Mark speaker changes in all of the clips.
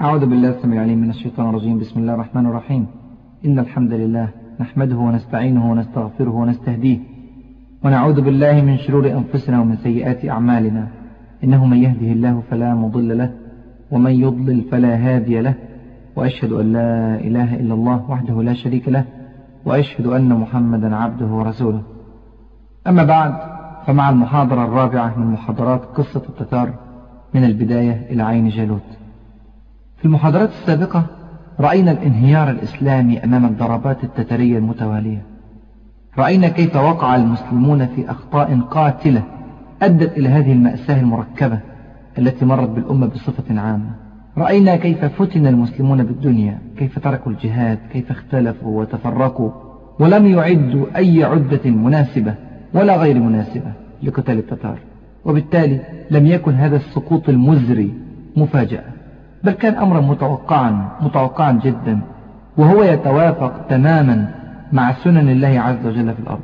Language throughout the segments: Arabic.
Speaker 1: أعوذ بالله السميع العليم من الشيطان الرجيم. بسم الله الرحمن الرحيم. إن الحمد لله نحمده ونستعينه ونستغفره ونستهديه، ونعوذ بالله من شرور أنفسنا ومن سيئات أعمالنا. إنه من يهده الله فلا مضل له، ومن يضلل فلا هادي له، وأشهد أن لا إله إلا الله وحده لا شريك له، وأشهد أن محمدا عبده ورسوله. أما بعد، فمع المحاضرة الرابعة من محاضرات قصة التتار من البداية إلى عين جالوت. في المحاضرات السابقة رأينا الانهيار الإسلامي أمام الضربات التترية المتوالية. رأينا كيف وقع المسلمون في أخطاء قاتلة أدت إلى هذه المأساة المركبة التي مرت بالأمة بصفة عامة. رأينا كيف فتن المسلمون بالدنيا، كيف تركوا الجهاد، كيف اختلفوا وتفرقوا ولم يعدوا أي عدة مناسبة ولا غير مناسبة لقتال التتار، وبالتالي لم يكن هذا السقوط المزري مفاجأة، بل كان أمرا متوقعا جدا، وهو يتوافق تماما مع سنن الله عز وجل في الأرض.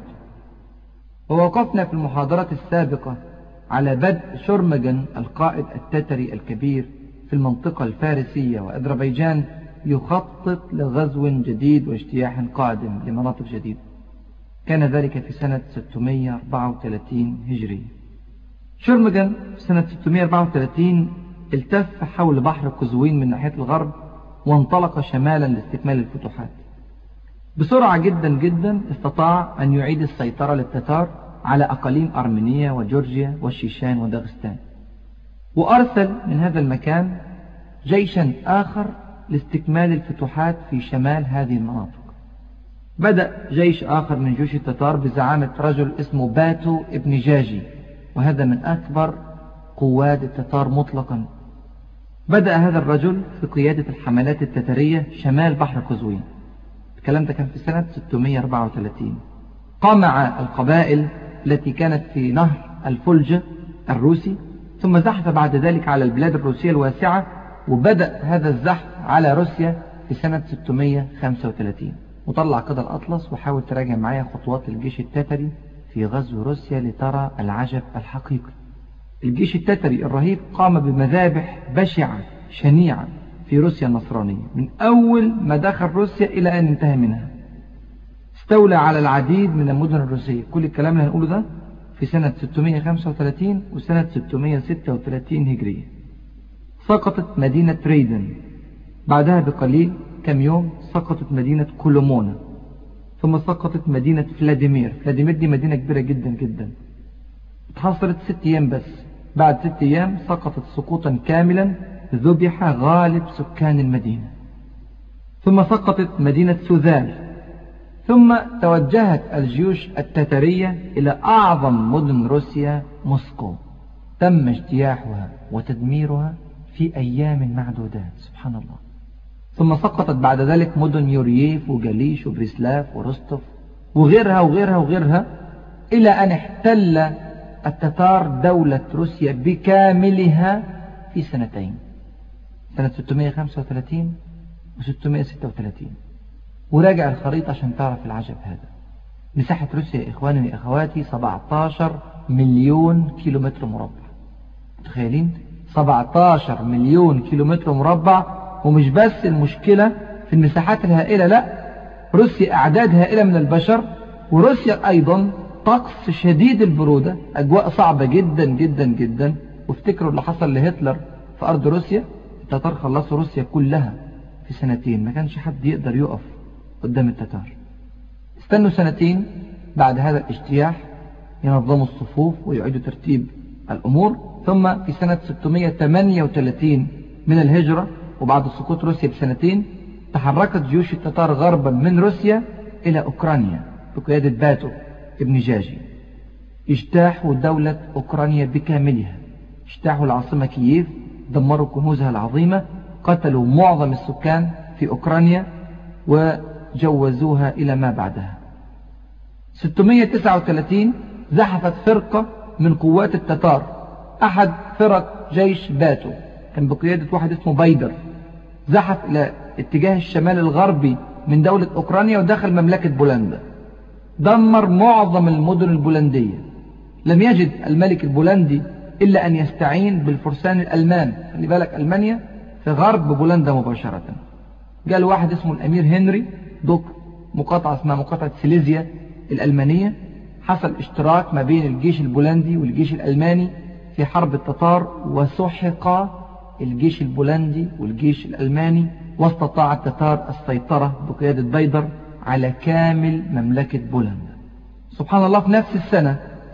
Speaker 1: ووقفنا في المحاضرة السابقة على بدء شرمجن القائد التتري الكبير في المنطقة الفارسية وأذربيجان يخطط لغزو جديد واجتياح قادم لمناطق جديدة. كان ذلك في سنة 634 هجري. شرمجن في سنة 634 التف حول بحر قزوين من ناحية الغرب، وانطلق شمالا لاستكمال الفتوحات. بسرعة جدا استطاع أن يعيد السيطرة للتتار على أقاليم أرمينيا وجورجيا والشيشان وداغستان، وأرسل من هذا المكان جيشا آخر لاستكمال الفتوحات في شمال هذه المناطق. بدأ جيش آخر من جيوش التتار بزعامة رجل اسمه باتو ابن جاجي، وهذا من أكبر قواد التتار مطلقا. بدأ هذا الرجل في قيادة الحملات التترية شمال بحر قزوين. الكلام ده كان في سنة 634. قمع القبائل التي كانت في نهر الفولجة الروسي، ثم زحف بعد ذلك على البلاد الروسية الواسعة، وبدأ هذا الزحف على روسيا في سنة 635. وطلع كده الأطلس وحاول تراجع معايا خطوات الجيش التتري في غزو روسيا لترى العجب الحقيقي. الجيش التتري الرهيب قام بمذابح بشعة شنيعة في روسيا النصرانية من أول ما دخل روسيا إلى أن انتهى منها. استولى على العديد من المدن الروسية. كل الكلام اللي هنقوله ده في سنة 635 وسنة 636 هجرية. سقطت مدينة ريدن، بعدها بقليل كم يوم سقطت مدينة كولومونا، ثم سقطت مدينة فلاديمير. فلاديمير دي مدينة كبيرة جدا، اتحصلت 6 أيام بس. بعد 6 أيام سقطت سقوطا كاملا، ذبح غالب سكان المدينة. ثم سقطت مدينة سوزال، ثم توجهت الجيوش التترية إلى أعظم مدن روسيا موسكو. تم اجتياحها وتدميرها في أيام معدودات، سبحان الله. ثم سقطت بعد ذلك مدن يورييف وجاليش وبريسلاف وروستوف وغيرها إلى أن احتل التتار دولة روسيا بكاملها في 2 سنين، سنة 635 و 636. وراجع الخريطة عشان تعرف العجب هذا. مساحة روسيا يا إخواني وأخواتي 17 مليون كيلومتر مربع. متخيلين؟ 17 مليون كيلومتر مربع. ومش بس المشكلة في المساحات الهائلة، لا، روسيا أعداد هائلة من البشر، وروسيا أيضا طقس شديد البرودة، أجواء صعبة جدا. وافتكروا اللي حصل لهتلر في أرض روسيا. التتار خلصوا روسيا كلها في 2 سنين، ما كانش حد يقدر يقف قدام التتار. استنوا 2 سنين بعد هذا الاجتياح ينظموا الصفوف ويعيدوا ترتيب الأمور. ثم في سنة 638 من الهجرة، وبعد سقوط روسيا ب2 سنين، تحركت جيوش التتار غربا من روسيا إلى أوكرانيا بقيادة باتو ابن جاجي. اجتاحوا دولة أوكرانيا بكاملها، اجتاحوا العاصمة كييف، دمروا كنوزها العظيمة، قتلوا معظم السكان في أوكرانيا وجوزوها إلى ما بعدها. 639 زحفت فرقة من قوات التتار، أحد فرق جيش باتو، كان بقيادة واحد اسمه بايدر، زحف إلى اتجاه الشمال الغربي من دولة أوكرانيا ودخل مملكة بولندا. دمر معظم المدن البولندية. لم يجد الملك البولندي إلا أن يستعين بالفرسان الألمان. خلي بالك، ألمانيا في غرب بولندا مباشرة. جاء واحد اسمه الأمير هنري دوك، مقاطعة اسمها مقاطعة سيليزيا الألمانية. حصل اشتراك ما بين الجيش البولندي والجيش الألماني في حرب التتار، وسحق الجيش البولندي والجيش الألماني، واستطاع التتار السيطرة بقيادة بيدر على كامل مملكة بولندا. سبحان الله، في نفس السنة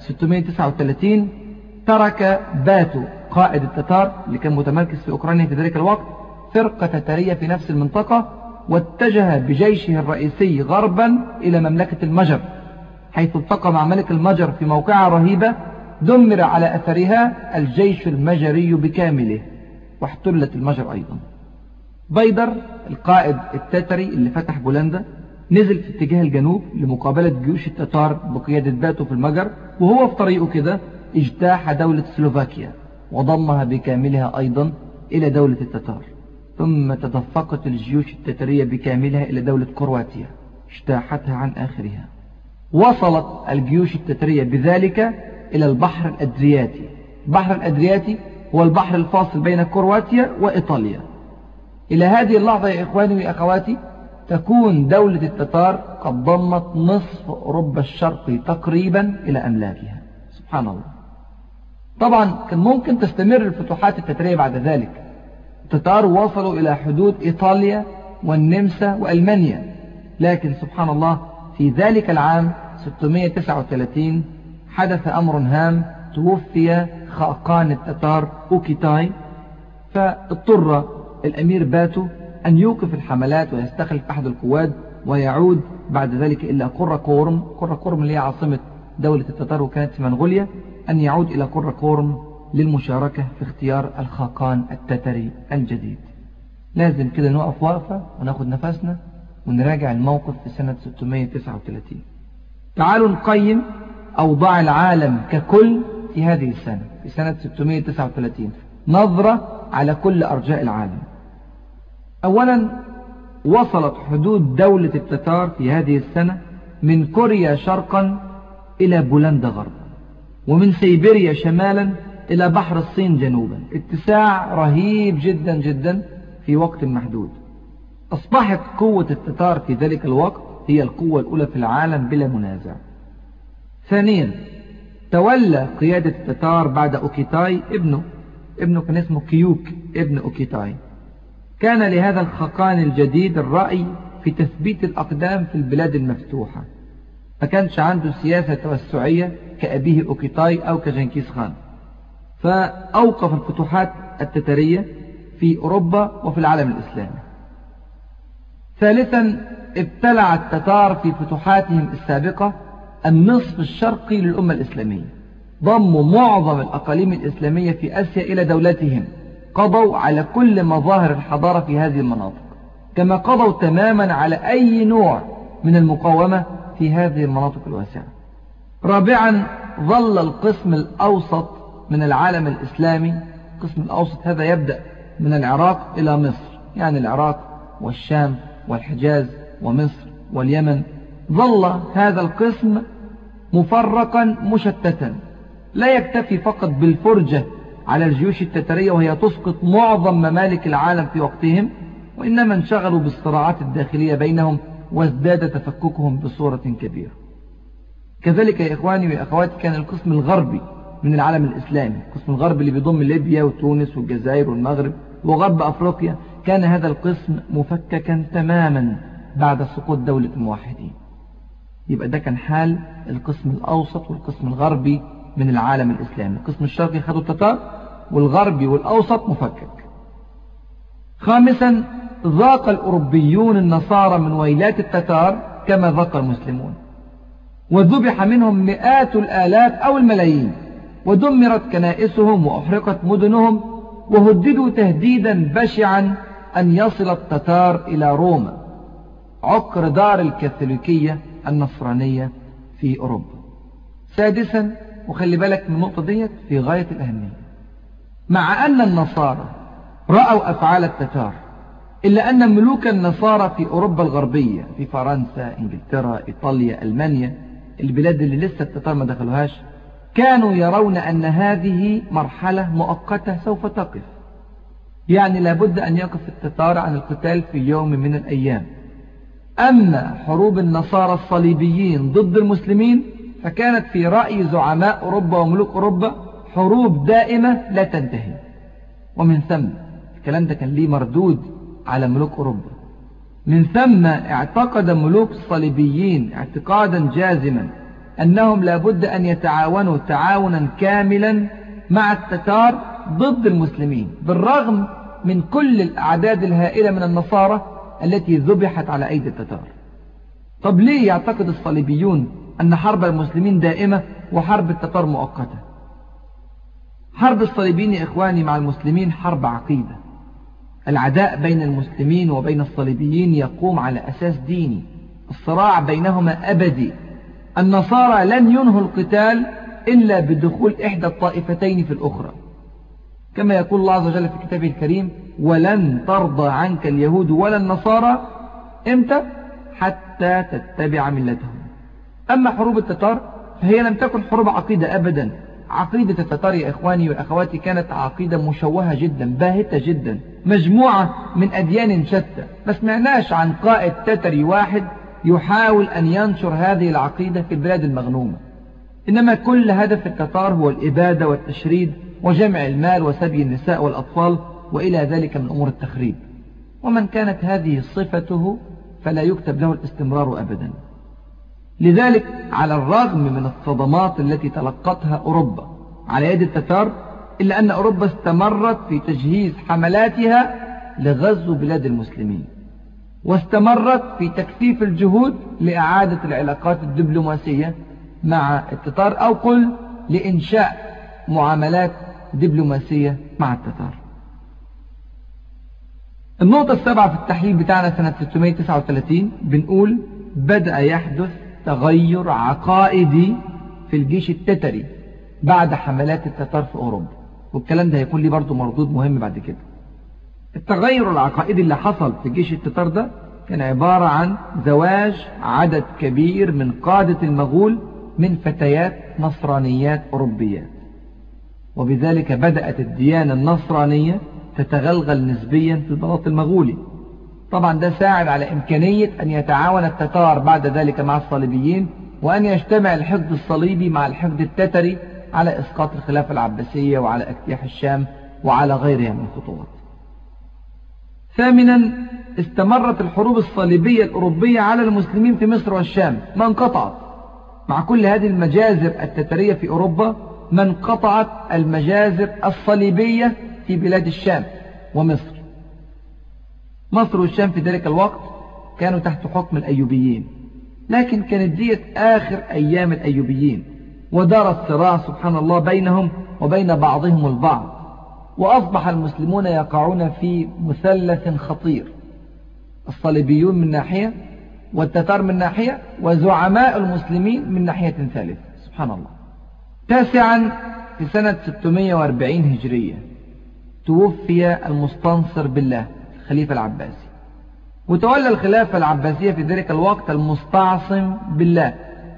Speaker 1: 639 ترك باتو قائد التتار اللي كان متمركز في أوكرانيا في ذلك الوقت فرقة تتارية في نفس المنطقة، واتجه بجيشه الرئيسي غربا إلى مملكة المجر، حيث التقى مع ملك المجر في موقعة رهيبة دمر على أثرها الجيش المجري بكامله، واحتلت المجر أيضا. بيدر القائد التتري اللي فتح بولندا نزل في اتجاه الجنوب لمقابلة جيوش التتار بقيادة باتو في المجر، وهو في طريقه كده اجتاح دولة سلوفاكيا وضمها بكاملها أيضا إلى دولة التتار، ثم تدفقت الجيوش التترية بكاملها إلى دولة كرواتيا اجتاحتها عن آخرها. وصلت الجيوش التترية بذلك إلى البحر الأدرياتي. البحر الأدرياتي هو البحر الفاصل بين كرواتيا وإيطاليا. إلى هذه اللحظة يا إخواني وأخواتي تكون دولة التتار قد ضمت نصف أوروبا الشرقي تقريبا إلى أملاكها. سبحان الله. طبعا كان ممكن تستمر الفتوحات التترية بعد ذلك. التتار وصلوا إلى حدود إيطاليا والنمسا وألمانيا، لكن سبحان الله في ذلك العام 639 حدث أمر هام، توفي خاقان التتار أوكيتاي، فاضطر الأمير باتو أن يوقف الحملات ويستخلف أحد القواد ويعود بعد ذلك إلى قراقورم اللي هي عاصمة دولة التتار وكانت في منغوليا، أن يعود إلى قراقورم للمشاركة في اختيار الخاقان التتري الجديد. لازم كده نقف وقفة وناخد نفسنا ونراجع الموقف في سنة 639. تعالوا نقيم أوضاع العالم ككل في هذه السنة، في سنة 639، نظرة على كل أرجاء العالم. أولا، وصلت حدود دولة التتار في هذه السنة من كوريا شرقا إلى بولندا غربا، ومن سيبيريا شمالا إلى بحر الصين جنوبا، اتساع رهيب جدا جدا في وقت محدود. أصبحت قوة التتار في ذلك الوقت هي القوة الأولى في العالم بلا منازع. ثانيا، تولى قيادة التتار بعد أوكيتاي ابنه كان اسمه كيوك ابن أوكيتاي. كان لهذا الخاقان الجديد الرأي في تثبيت الأقدام في البلاد المفتوحة، ما كانش عنده سياسة توسعية كأبيه أوكيتاي أو كجنكيز خان، فأوقف الفتوحات التتارية في أوروبا وفي العالم الإسلامي. ثالثا، ابتلع التتار في فتوحاتهم السابقة النصف الشرقي للأمة الإسلامية، ضموا معظم الأقاليم الإسلامية في آسيا إلى دولتهم، قضوا على كل مظاهر الحضارة في هذه المناطق، كما قضوا تماما على أي نوع من المقاومة في هذه المناطق الواسعة. رابعا، ظل القسم الأوسط من العالم الإسلامي، القسم الأوسط هذا يبدأ من العراق إلى مصر، يعني العراق والشام والحجاز ومصر واليمن، ظل هذا القسم مفرقا مشتتا، لا يكتفي فقط بالفرجة على الجيوش التتارية وهي تسقط معظم ممالك العالم في وقتهم، وإنما انشغلوا بالصراعات الداخلية بينهم وازداد تفككهم بصورة كبيرة. كذلك يا إخواني وأخواتي كان القسم الغربي من العالم الإسلامي، القسم الغربي اللي بيضم ليبيا وتونس والجزائر والمغرب وغرب أفريقيا، كان هذا القسم مفككا تماما بعد سقوط دولة الموحدين. يبقى ده كان حال القسم الأوسط والقسم الغربي من العالم الإسلامي. القسم الشرقي خدوا التتار، والغربي والأوسط مفكك. خامسا، ذاق الأوروبيون النصارى من ويلات التتار كما ذاق المسلمون، وذبح منهم مئات الآلاف أو الملايين، ودمرت كنائسهم وأحرقت مدنهم، وهددوا تهديدا بشعا أن يصل التتار إلى روما، عقر دار الكاثوليكية النصرانية في أوروبا. سادسا، وخلي بالك من النقطة ديت في غاية الأهمية، مع أن النصارى رأوا أفعال التتار، إلا أن ملوك النصارى في أوروبا الغربية، في فرنسا، إنجلترا، إيطاليا، ألمانيا، البلاد اللي لسه التتار ما دخلوهاش، كانوا يرون أن هذه مرحلة مؤقتة سوف تقف، يعني لابد أن يقف التتار عن القتال في يوم من الأيام. أما حروب النصارى الصليبيين ضد المسلمين فكانت في رأي زعماء أوروبا وملوك أوروبا حروب دائمة لا تنتهي، ومن ثم الكلام ده كان ليه مردود على ملوك أوروبا. من ثم اعتقد ملوك الصليبيين اعتقادا جازما أنهم لابد أن يتعاونوا تعاونا كاملا مع التتار ضد المسلمين، بالرغم من كل الأعداد الهائلة من النصارى التي ذبحت على أيدي التتار. طب ليه يعتقد الصليبيون أن حرب المسلمين دائمة وحرب التتار مؤقتة؟ حرب الصليبيين يا إخواني مع المسلمين حرب عقيدة. العداء بين المسلمين وبين الصليبيين يقوم على أساس ديني، الصراع بينهما أبدي. النصارى لن ينهوا القتال إلا بدخول إحدى الطائفتين في الأخرى، كما يقول الله عز وجل في كتابه الكريم: ولن ترضى عنك اليهود ولا النصارى إمتى؟ حتى تتبع ملتهم. أما حروب التتار فهي لم تكن حروب عقيدة أبدا. عقيدة التتار يا إخواني وأخواتي كانت عقيدة مشوهة جدا باهتة جدا، مجموعة من أديان شتى. ما سمعناش عن قائد تتري واحد يحاول أن ينشر هذه العقيدة في البلاد المغنومة، إنما كل هدف التتار هو الإبادة والتشريد وجمع المال وسبي النساء والأطفال وإلى ذلك من أمور التخريب. ومن كانت هذه صفته فلا يكتب له الاستمرار أبدا. لذلك على الرغم من الصدمات التي تلقتها أوروبا على يد التتار، إلا أن أوروبا استمرت في تجهيز حملاتها لغزو بلاد المسلمين، واستمرت في تكثيف الجهود لإعادة العلاقات الدبلوماسية مع التتار، أو قل لإنشاء معاملات دبلوماسية مع التتار. النقطة السابعة في التحليل بتاعنا سنة 639 بنقول: بدأ يحدث تغير عقائدي في الجيش التتري بعد حملات التتار في أوروبا، والكلام ده هيكون لي برضو مردود مهم بعد كده. التغير العقائدي اللي حصل في جيش التتار ده كان عبارة عن زواج عدد كبير من قادة المغول من فتيات نصرانيات أوروبيات، وبذلك بدأت الديانة النصرانية تتغلغل نسبيا في البلاط المغولي. طبعا ده ساعد على إمكانية أن يتعاون التتار بعد ذلك مع الصليبيين، وأن يجتمع الحقد الصليبي مع الحقد التتري على إسقاط الخلافة العباسية وعلى اجتياح الشام وعلى غيرها من الخطوات. ثامنا، استمرت الحروب الصليبية الأوروبية على المسلمين في مصر والشام ما انقطعت. مع كل هذه المجازر التترية في أوروبا ما انقطعت المجازر الصليبية في بلاد الشام ومصر. مصر والشام في ذلك الوقت كانوا تحت حكم الأيوبيين، لكن كانت ديت آخر أيام الأيوبيين، ودار الصراع سبحان الله بينهم وبين بعضهم البعض، وأصبح المسلمون يقعون في مثلث خطير: الصليبيون من ناحية، والتتار من ناحية، وزعماء المسلمين من ناحية ثالثة. سبحان الله. تاسعا، في سنة 640 هجرية توفي المستنصر بالله الخليفة العباسي، وتولى الخلافة العباسية في ذلك الوقت المستعصم بالله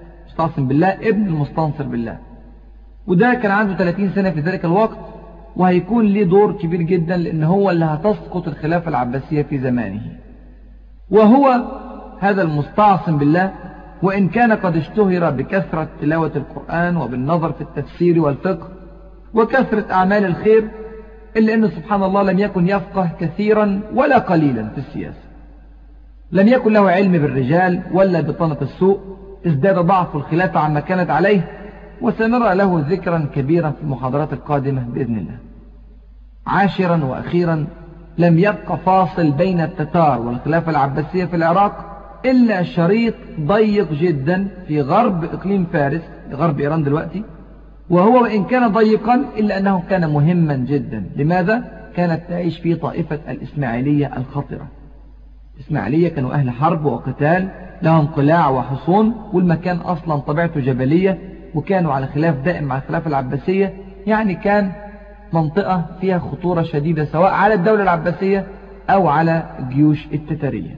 Speaker 1: ابن المستنصر بالله، وده كان عنده 30 سنة في ذلك الوقت، وهيكون له دور كبير جدا لأن هو اللي هتسقط الخلافة العباسية في زمانه. وهو هذا المستعصم بالله وإن كان قد اشتهر بكثرة تلاوة القرآن وبالنظر في التفسير والفقه وكثرة أعمال الخير، إلا أنه سبحان الله لم يكن يفقه كثيرا ولا قليلا في السياسة. لم يكن له علم بالرجال ولا بطانة السوء، ازداد ضعف الخلافة عما كانت عليه، وسنرى له ذكرا كبيرا في المحاضرات القادمة بإذن الله. عاشرا وأخيرا، لم يبقى فاصل بين التتار والخلافة العباسية في العراق إلا شريط ضيق جدا في غرب إقليم فارس، غرب إيران دلوقتي، وهو وإن كان ضيقا إلا أنه كان مهما جدا. لماذا؟ كانت تعيش فيه طائفة الإسماعيلية الخطرة. الإسماعيلية كانوا أهل حرب وقتال، لهم قلاع وحصون، والمكان أصلا طبيعته جبلية، وكانوا على خلاف دائم مع الخلافة العباسية، يعني كان منطقة فيها خطورة شديدة سواء على الدولة العباسية أو على الجيوش التتارية.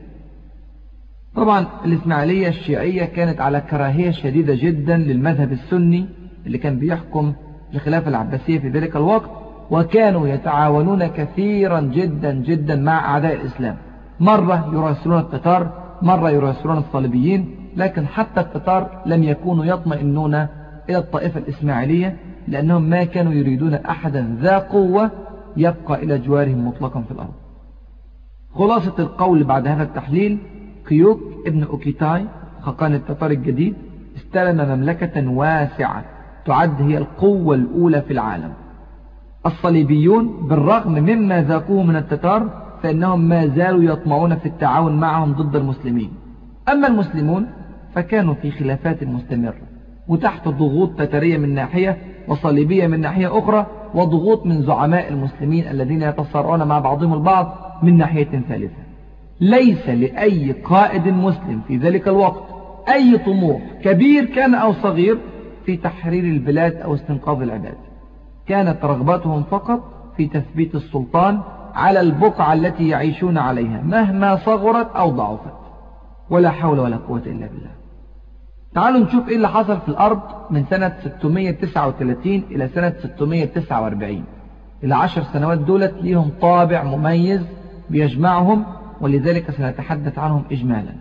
Speaker 1: طبعا الإسماعيلية الشيعية كانت على كراهية شديدة جدا للمذهب السني اللي كان بيحكم الخلافة العباسية في ذلك الوقت، وكانوا يتعاونون كثيرا جدا جدا مع أعداء الإسلام. مرة يراسلون التتار، مرة يراسلون الصليبيين، لكن حتى التتار لم يكونوا يطمئنون إلى الطائفة الإسماعيلية، لأنهم ما كانوا يريدون أحدا ذا قوة يبقى إلى جوارهم مطلقا في الأرض. خلاصة القول بعد هذا التحليل: كيوك ابن أوكيتاي خاقان التتار الجديد استلم مملكة واسعة تعد هي القوة الأولى في العالم. الصليبيون بالرغم مما ذاقوه من التتار فإنهم ما زالوا يطمعون في التعاون معهم ضد المسلمين. أما المسلمون فكانوا في خلافات مستمرة وتحت ضغوط تتارية من ناحية وصليبية من ناحية أخرى، وضغوط من زعماء المسلمين الذين يتصارعون مع بعضهم البعض من ناحية ثالثة. ليس لأي قائد مسلم في ذلك الوقت أي طموح كبير كان أو صغير في تحرير البلاد أو استنقاذ العباد. كانت رغبتهم فقط في تثبيت السلطان على البقعة التي يعيشون عليها مهما صغرت أو ضعفت، ولا حول ولا قوة إلا بالله. تعالوا نشوف إيه اللي حصل في الأرض من سنة 639 إلى سنة 649. ال10 سنوات دولت ليهم طابع مميز بيجمعهم، ولذلك سنتحدث عنهم إجمالا.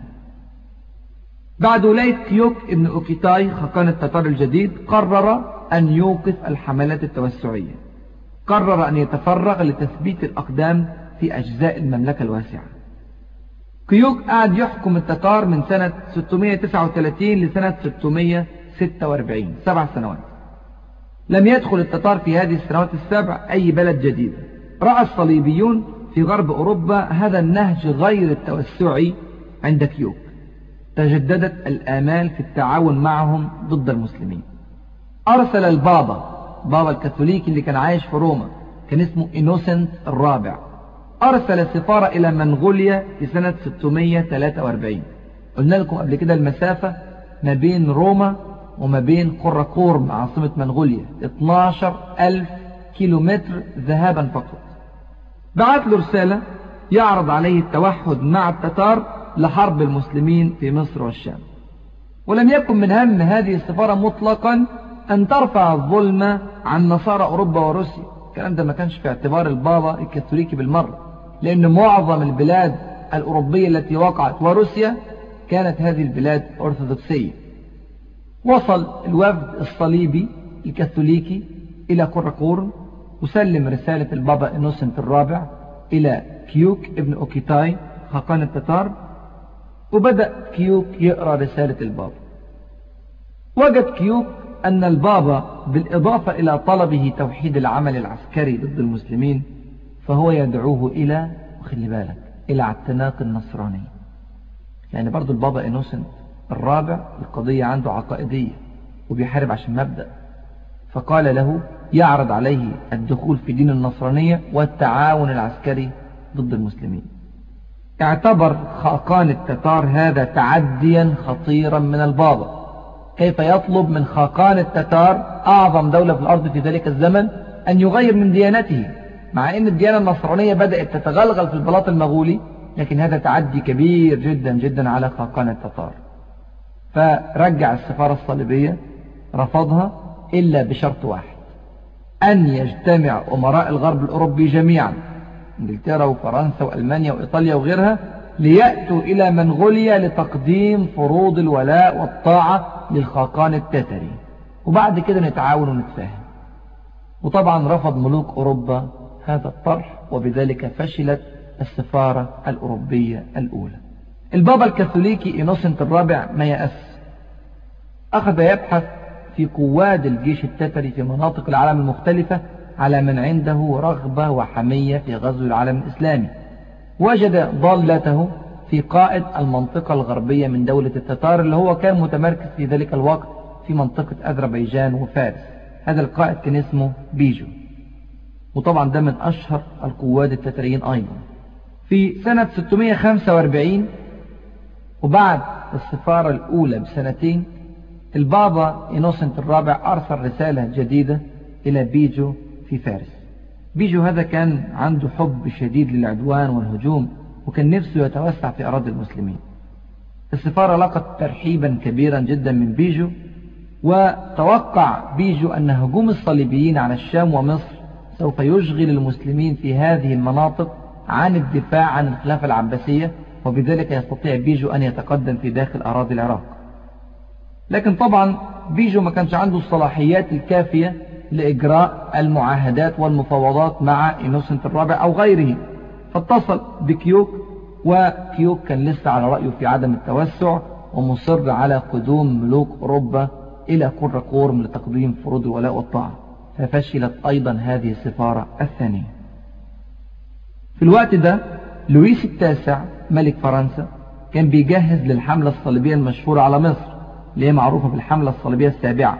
Speaker 1: بعد ولاية كيوك ابن أوكيتاي خاقان التتار الجديد قرر أن يوقف الحملات التوسعية، قرر أن يتفرغ لتثبيت الأقدام في أجزاء المملكة الواسعة. كيوك قعد يحكم التتار من سنة 639 لسنة 646، 7 سنوات. لم يدخل التتار في هذه السنوات السبع أي بلد جديد. رأى الصليبيون في غرب أوروبا هذا النهج غير التوسعي عند كيوك، تجددت الآمال في التعاون معهم ضد المسلمين. أرسل بابا الكاثوليكي اللي كان عايش في روما، كان اسمه إنوسنت الرابع، أرسل سفارة إلى منغوليا في سنة 643. قلنا لكم قبل كده المسافة ما بين روما وما بين قراقورم عاصمة منغوليا 12,000 كيلومتر ذهابا فقط. بعت له رسالة يعرض عليه التوحد مع التتار لحرب المسلمين في مصر والشام. ولم يكن من هم هذه السفارة مطلقا أن ترفع الظلم عن نصارى أوروبا وروسيا. الكلام ده ما كانش في اعتبار البابا الكاثوليكي بالمرة، لأن معظم البلاد الأوروبية التي وقعت وروسيا كانت هذه البلاد أرثوذكسية. وصل الوفد الصليبي الكاثوليكي إلى قراقورم وسلم رسالة البابا إنوسنت الرابع إلى كيوك ابن أوكيتاي خاقان التتار، وبدأ كيوك يقرأ رسالة البابا. وجد كيوك أن البابا بالإضافة إلى طلبه توحيد العمل العسكري ضد المسلمين فهو يدعوه إلى، وخلي بالك، إلى اعتناق النصرانية. يعني برضو البابا إنوسنت الرابع القضية عنده عقائدية وبيحارب عشان مبدأ، فقال له يعرض عليه الدخول في دين النصرانية والتعاون العسكري ضد المسلمين. اعتبر خاقان التتار هذا تعديا خطيرا من البابا. كيف يطلب من خاقان التتار أعظم دولة في الأرض في ذلك الزمن أن يغير من ديانته، مع أن الديانة النصرانية بدأت تتغلغل في البلاط المغولي، لكن هذا تعدي كبير جدا جدا على خاقان التتار. فرجع السفارة الصليبية، رفضها إلا بشرط واحد: أن يجتمع أمراء الغرب الأوروبي جميعا، انجلترا وفرنسا وألمانيا وإيطاليا وغيرها، ليأتوا إلى منغوليا لتقديم فروض الولاء والطاعة للخاقان التتري، وبعد كده نتعاون ونتفاهم. وطبعا رفض ملوك أوروبا هذا الطرح، وبذلك فشلت السفارة الأوروبية الأولى. البابا الكاثوليكي إنوسنت الرابع ما يأس، أخذ يبحث في قواد الجيش التتري في مناطق العالم المختلفة على من عنده رغبة وحمية في غزو العالم الإسلامي. وجد ضالته في قائد المنطقة الغربية من دولة التتار اللي هو كان متمركز في ذلك الوقت في منطقة أذربيجان وفارس. هذا القائد كان اسمه بيجو، وطبعا ده من أشهر القواد التتريين أيضا. في سنة 645 وبعد السفارة الأولى بسنتين، البابا إنوسنت الرابع أرسل رسالة جديدة إلى بيجو في فارس. بيجو هذا كان عنده حب شديد للعدوان والهجوم، وكان نفسه يتوسع في أراضي المسلمين. السفارة لقت ترحيبا كبيرا جدا من بيجو، وتوقع بيجو أن هجوم الصليبيين على الشام ومصر سوف يشغل المسلمين في هذه المناطق عن الدفاع عن الخلافة العباسية، وبذلك يستطيع بيجو أن يتقدم في داخل أراضي العراق. لكن طبعا بيجو ما كانش عنده الصلاحيات الكافية لإجراء المعاهدات والمفاوضات مع إنوسنت الرابع أو غيره، فاتصل بكيوك، وكيوك كان لسه على رأيه في عدم التوسع ومصر على قدوم ملوك أوروبا إلى كراكورم لتقديم فروض الولاء والطاعة، ففشلت أيضا هذه السفارة الثانية. في الوقت ده لويس التاسع ملك فرنسا كان بيجهز للحملة الصليبية المشهورة على مصر اللي هي معروفة بالحملة الصليبية السابعة،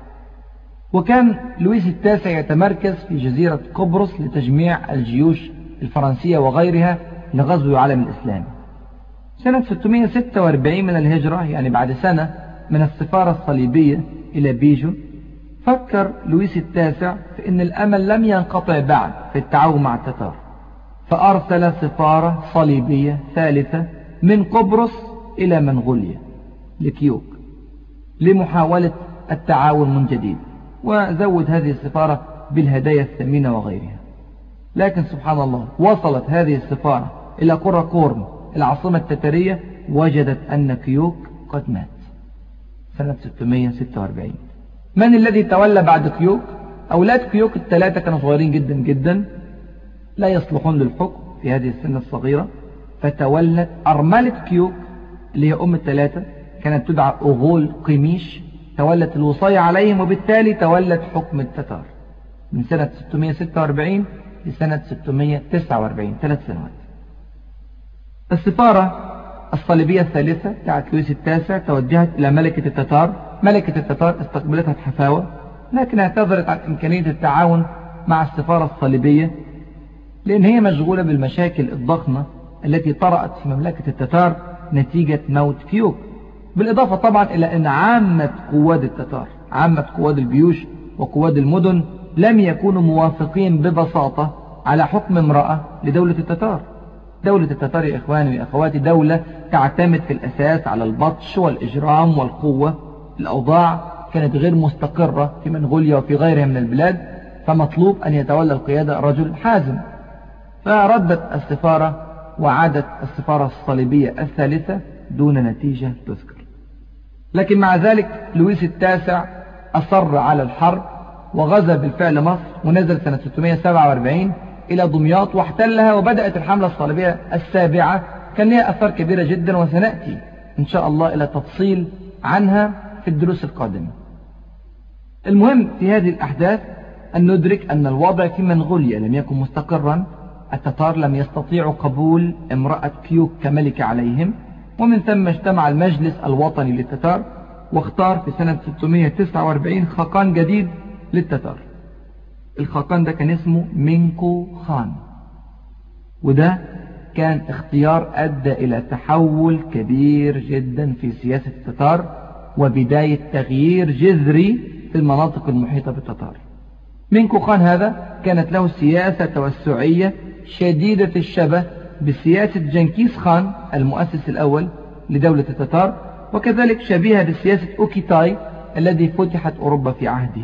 Speaker 1: وكان لويس التاسع يتمركز في جزيرة قبرص لتجميع الجيوش الفرنسية وغيرها لغزو العالم الإسلامي. سنة 646 من الهجرة، يعني بعد سنة من السفارة الصليبية إلى بيجو، فكر لويس التاسع في أن الأمل لم ينقطع بعد في التعاون مع التتار، فأرسل سفارة صليبية ثالثة من قبرص إلى منغوليا لكيوك لمحاولة التعاون من جديد، وزود هذه السفارة بالهدايا الثمينة وغيرها. لكن سبحان الله وصلت هذه السفارة إلى كراكورم العاصمة التتارية، وجدت أن كيوك قد مات سنة 646. من الذي تولى بعد كيوك؟ أولاد كيوك الثلاثة كانوا صغيرين جدا جدا، لا يصلحون للحكم في هذه السن الصغيرة، فتولت أرملة كيوك اللي هي أم الثلاثة، كانت تدعى أغول قميش، تولت الوصاية عليهم، وبالتالي تولت حكم التتار من سنة 646 لسنة 649، 3 سنوات. السفارة الصليبية الثالثة بتاعت لويس التاسع توجهت إلى ملكة التتار. ملكة التتار استقبلتها بحفاوة، لكن اعتذرت عن إمكانية التعاون مع السفارة الصليبية لأن هي مشغولة بالمشاكل الضخمة التي طرأت في مملكة التتار نتيجة موت كيوك، بالإضافة طبعا إلى أن عامة قواد التتار، عامة قواد الجيوش وقواد المدن لم يكونوا موافقين ببساطة على حكم امرأة لدولة التتار. دولة التتار يا إخواني وأخواتي دولة تعتمد في الأساس على البطش والإجرام والقوة. الأوضاع كانت غير مستقرة في منغوليا وفي غيرها من البلاد، فمطلوب أن يتولى القيادة رجل حازم. فردت السفارة وعادت السفارة الصليبية الثالثة دون نتيجة تذكر. لكن مع ذلك لويس التاسع أصر على الحرب وغزا بالفعل مصر، ونزل سنة 647 إلى دمياط واحتلها، وبدأت الحملة الصليبية السابعة كان لها أثار كبيرة جدا، وسنأتي إن شاء الله إلى تفصيل عنها في الدروس القادمة. المهم في هذه الأحداث أن ندرك أن الوضع في منغوليا لم يكن مستقرا. التتار لم يستطيعوا قبول امرأة كيوك كملكة عليهم، ومن ثم اجتمع المجلس الوطني للتتار واختار في سنة 649 خاقان جديد للتتار. الخاقان ده كان اسمه مينكو خان، وده كان اختيار أدى إلى تحول كبير جدا في سياسة التتار وبداية تغيير جذري في المناطق المحيطة بالتتار. مينكو خان هذا كانت له سياسة توسعية شديدة الشبه بسياسة جنكيز خان المؤسس الأول لدولة التتار، وكذلك شبيهة بسياسة أوكيتاي الذي فتحت أوروبا في عهده.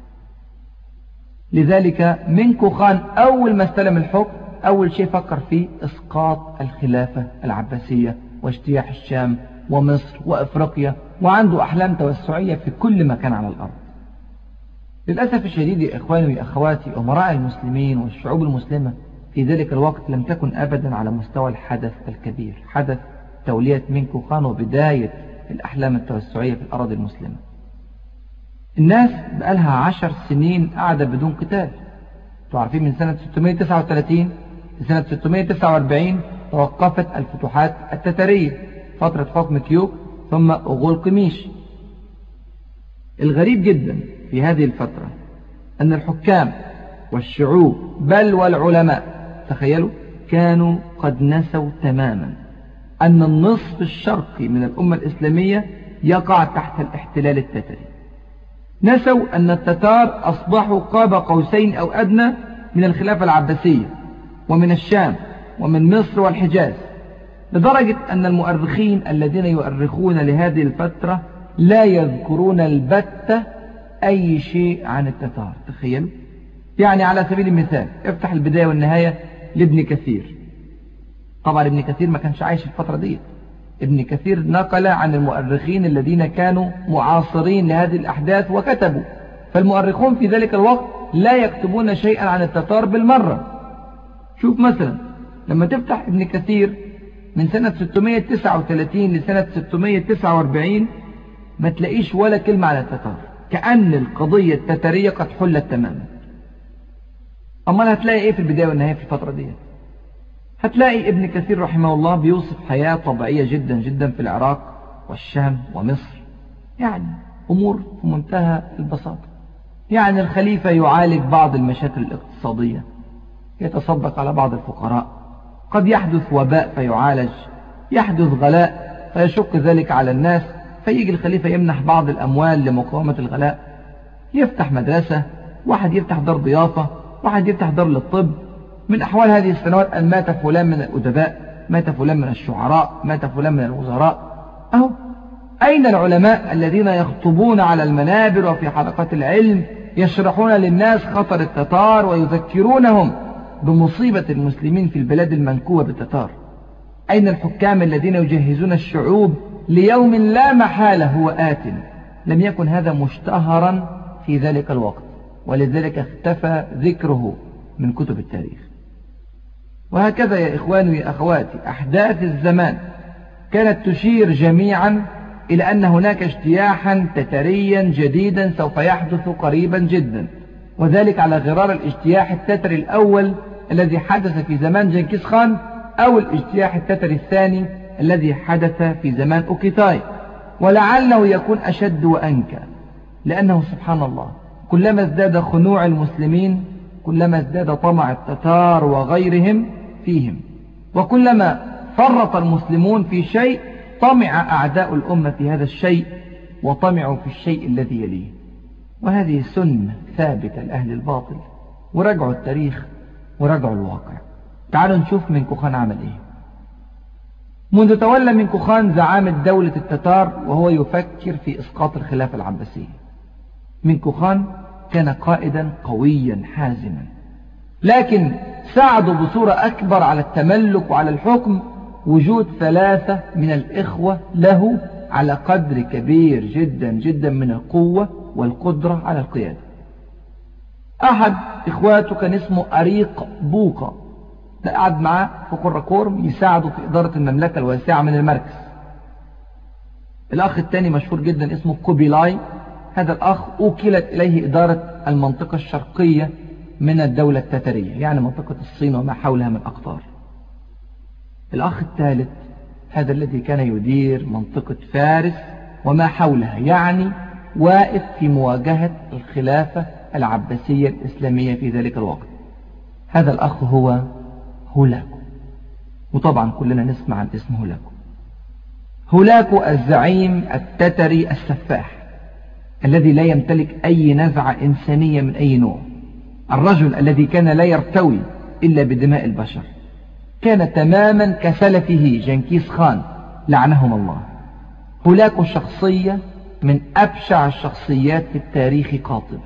Speaker 1: لذلك مينكو خان أول ما استلم الحكم أول شيء فكر فيه إسقاط الخلافة العباسية واجتياح الشام ومصر وأفريقيا، وعنده أحلام توسعية في كل مكان على الأرض. للأسف الشديد يا إخواني وأخواتي، أمراء المسلمين والشعوب المسلمة في ذلك الوقت لم تكن أبدا على مستوى الحدث الكبير، حدث تولية مينكو خان وبداية الأحلام التوسعية في الأراضي المسلمة. الناس بقالها 10 سنين قاعدة بدون قتال. تعرفين من سنة 639 لسنة 649 توقفت الفتوحات التتارية، فترة حكم كيوك ثم أغول قميش. الغريب جدا في هذه الفترة أن الحكام والشعوب بل والعلماء، تخيلوا، كانوا قد نسوا تماما أن النصف الشرقي من الأمة الإسلامية يقع تحت الاحتلال التتري. نسوا أن التتار أصبحوا قاب قوسين أو أدنى من الخلافة العباسية ومن الشام ومن مصر والحجاز، لدرجة أن المؤرخين الذين يؤرخون لهذه الفترة لا يذكرون البتة أي شيء عن التتار. تخيلوا، يعني على سبيل المثال افتح البداية والنهاية لابن كثير. طبعا ابن كثير ما كانش عايش الفترة دي. ابن كثير نقل عن المؤرخين الذين كانوا معاصرين لهذه الأحداث وكتبوا، فالمؤرخون في ذلك الوقت لا يكتبون شيئا عن التتار بالمرة. شوف مثلا لما تفتح ابن كثير من سنة 639 لسنة 649 ما تلاقيش ولا كلمة على التتار، كأن القضية التتارية قد حلت تماما. أمال هتلاقي إيه في البداية والنهاية في الفترة دي؟ هتلاقي ابن كثير رحمه الله بيوصف حياة طبيعية جدا جدا في العراق والشام ومصر، يعني أمور في منتهى البساطة. يعني الخليفة يعالج بعض المشاكل الاقتصادية، يتصدق على بعض الفقراء، قد يحدث وباء فيعالج، يحدث غلاء فيشق ذلك على الناس، فيجي الخليفة يمنح بعض الأموال لمقاومة الغلاء، يفتح مدرسة، واحد يفتح دار ضيافة، واحد يفتح دار للطب. من أحوال هذه السنوات أن مات فلان من الأدباء، مات فلان من الشعراء، مات فلان من الوزراء. أهو أين العلماء الذين يخطبون على المنابر وفي حلقات العلم يشرحون للناس خطر التتار ويذكرونهم بمصيبة المسلمين في البلاد المنكوبة بالتتار؟ أين الحكام الذين يجهزون الشعوب ليوم لا محالة هو آت؟ لم يكن هذا مشتهرا في ذلك الوقت، ولذلك اختفى ذكره من كتب التاريخ. وهكذا يا إخواني ويا أخواتي أحداث الزمان كانت تشير جميعا إلى أن هناك اجتياحا تتريا جديدا سوف يحدث قريبا جدا، وذلك على غرار الاجتياح التتري الأول الذي حدث في زمان جنكيز خان، أو الاجتياح التتري الثاني الذي حدث في زمان أوكيتاي، ولعله يكون أشد وأنكى، لأنه سبحان الله كلما ازداد خنوع المسلمين كلما ازداد طمع التتار وغيرهم فيهم، وكلما فرط المسلمون في شيء طمع أعداء الأمة في هذا الشيء وطمعوا في الشيء الذي يليه. وهذه سنة ثابتة لأهل الباطل، وراجعوا التاريخ وراجعوا الواقع. تعالوا نشوف منكو خان عمل ايه. منذ تولى منكو خان زعامة دولة التتار وهو يفكر في إسقاط الخلافة العباسية. منكو خان كان قائدا قويا حازما، لكن ساعدوا بصورة أكبر على التملك وعلى الحكم وجود 3 من الإخوة له على قدر كبير جدا جدا من القوة والقدرة على القيادة. أحد إخواته كان اسمه أريق بوقا، ده قعد معاه في قرقورم يساعده في إدارة المملكة الواسعة من المركز. الأخ الثاني مشهور جدا اسمه كوبيلاي، هذا الأخ أوكلت إليه إدارة المنطقة الشرقية من الدولة التترية، يعني منطقة الصين وما حولها من أقطار. الأخ الثالث هذا الذي كان يدير منطقة فارس وما حولها، يعني واقف في مواجهة الخلافة العباسية الإسلامية في ذلك الوقت. هذا الأخ هو هولاكو، وطبعا كلنا نسمع عن اسم هولاكو. هولاكو الزعيم التتري السفاح الذي لا يمتلك أي نزعة إنسانية من أي نوع، الرجل الذي كان لا يرتوي إلا بدماء البشر، كان تماما كسلفه جنكيز خان لعنهم الله. هولاكو شخصية من أبشع الشخصيات في التاريخ قاطبة،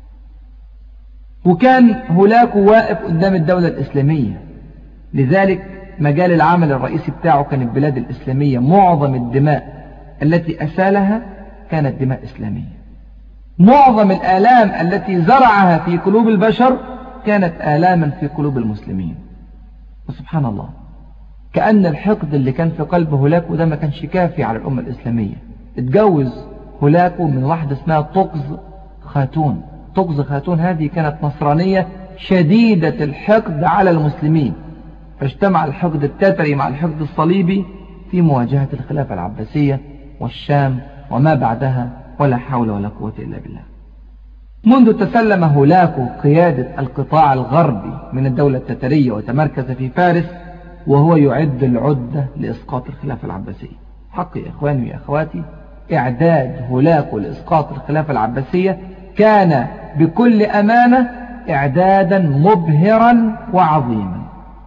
Speaker 1: وكان هولاكو واقف قدام الدولة الإسلامية، لذلك مجال العمل الرئيسي بتاعه كان البلاد الإسلامية. معظم الدماء التي أسالها كانت دماء إسلامية، معظم الآلام التي زرعها في قلوب البشر كانت آلاما في قلوب المسلمين. وسبحان الله كأن الحقد اللي كان في قلب هولاكو ده ما كانش كافي على الأمة الإسلامية. اتجوز هولاكو من واحدة اسمها طقز خاتون. طقز خاتون هذه كانت نصرانية شديدة الحقد على المسلمين، فاجتمع الحقد التتري مع الحقد الصليبي في مواجهة الخلافة العباسية والشام وما بعدها، ولا حول ولا قوة إلا بالله. منذ تسلم هولاكو قيادة القطاع الغربي من الدولة التترية وتمركز في فارس وهو يعد العدة لإسقاط الخلافة العباسية. حق يا إخواني يا أخواتي، إعداد هولاكو لإسقاط الخلافة العباسية كان بكل أمانة إعدادا مبهرا وعظيما،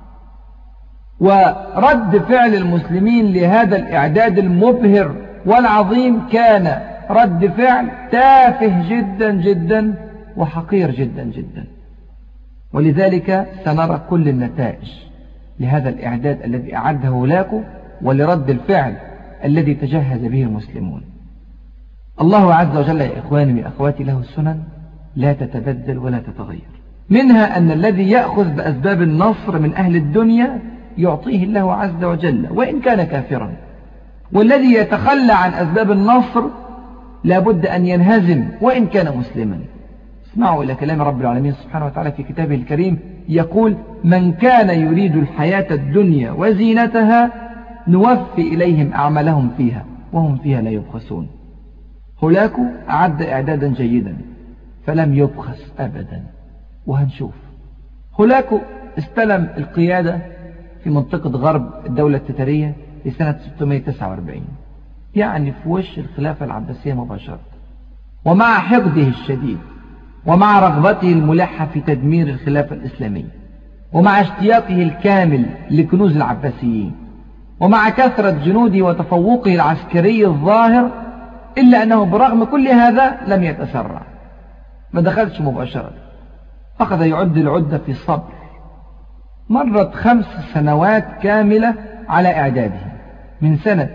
Speaker 1: ورد فعل المسلمين لهذا الإعداد المبهر والعظيم كان رد فعل تافه جدا جدا وحقير جدا جدا. ولذلك سنرى كل النتائج لهذا الإعداد الذي أعده هولاكو ولرد الفعل الذي تجهز به المسلمون. الله عز وجل يا إخواني وأخواتي له السنن لا تتبدل ولا تتغير، منها أن الذي يأخذ بأسباب النصر من أهل الدنيا يعطيه الله عز وجل وإن كان كافرا، والذي يتخلى عن أسباب النصر لابد أن ينهزم وإن كان مسلما. اسمعوا إلى كلام رب العالمين سبحانه وتعالى في كتابه الكريم يقول: من كان يريد الحياة الدنيا وزينتها نوفي إليهم أعمالهم فيها وهم فيها لا يبخسون. هولاكو أعد إعدادا جيدا فلم يبخس أبدا، وهنشوف. هولاكو استلم القيادة في منطقة غرب الدولة التتارية في سنة 649، يعني في وش الخلافة العباسية مباشرة. ومع حقده الشديد ومع رغبته الملحة في تدمير الخلافة الإسلامية ومع اشتياقه الكامل لكنوز العباسيين ومع كثرة جنوده وتفوقه العسكري الظاهر، إلا أنه برغم كل هذا لم يتسرع، ما دخلش مباشرة، أخذ يعد العدة في صبر. مرت 5 سنوات كاملة على إعداده من سنة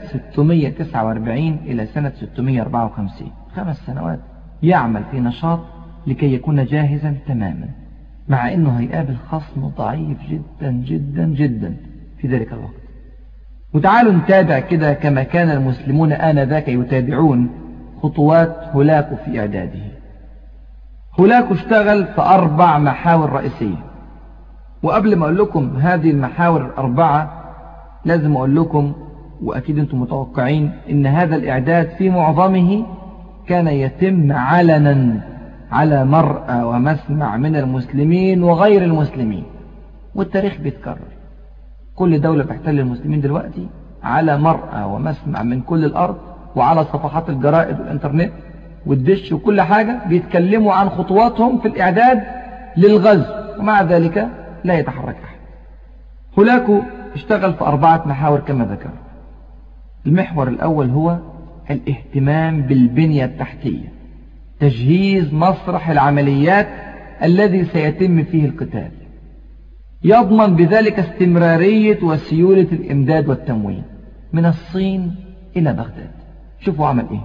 Speaker 1: 649 إلى سنة 654، 5 سنوات يعمل في نشاط لكي يكون جاهزا تماما، مع أنه هيقابل خصم ضعيف جدا جدا جدا في ذلك الوقت. وتعالوا نتابع كده كما كان المسلمون آنذاك يتابعون خطوات هولاكو في إعداده. هولاكو اشتغل في 4 محاور رئيسية، وقبل ما أقول لكم هذه المحاور 4 لازم أقول لكم، وأكيد أنتم متوقعين، إن هذا الإعداد في معظمه كان يتم علنا على مرأى ومسمع من المسلمين وغير المسلمين، والتاريخ بيتكرر. كل دولة بيحتل المسلمين دلوقتي على مرأى ومسمع من كل الأرض، وعلى صفحات الجرائد والإنترنت والدش وكل حاجة بيتكلموا عن خطواتهم في الإعداد للغزو، ومع ذلك لا يتحرك أحد. هولاكو اشتغل في 4 محاور كما ذكر. المحور الأول هو الاهتمام بالبنية التحتية، تجهيز مسرح العمليات الذي سيتم فيه القتال، يضمن بذلك استمرارية وسيولة الإمداد والتموين من الصين إلى بغداد. شوفوا عمل إيه.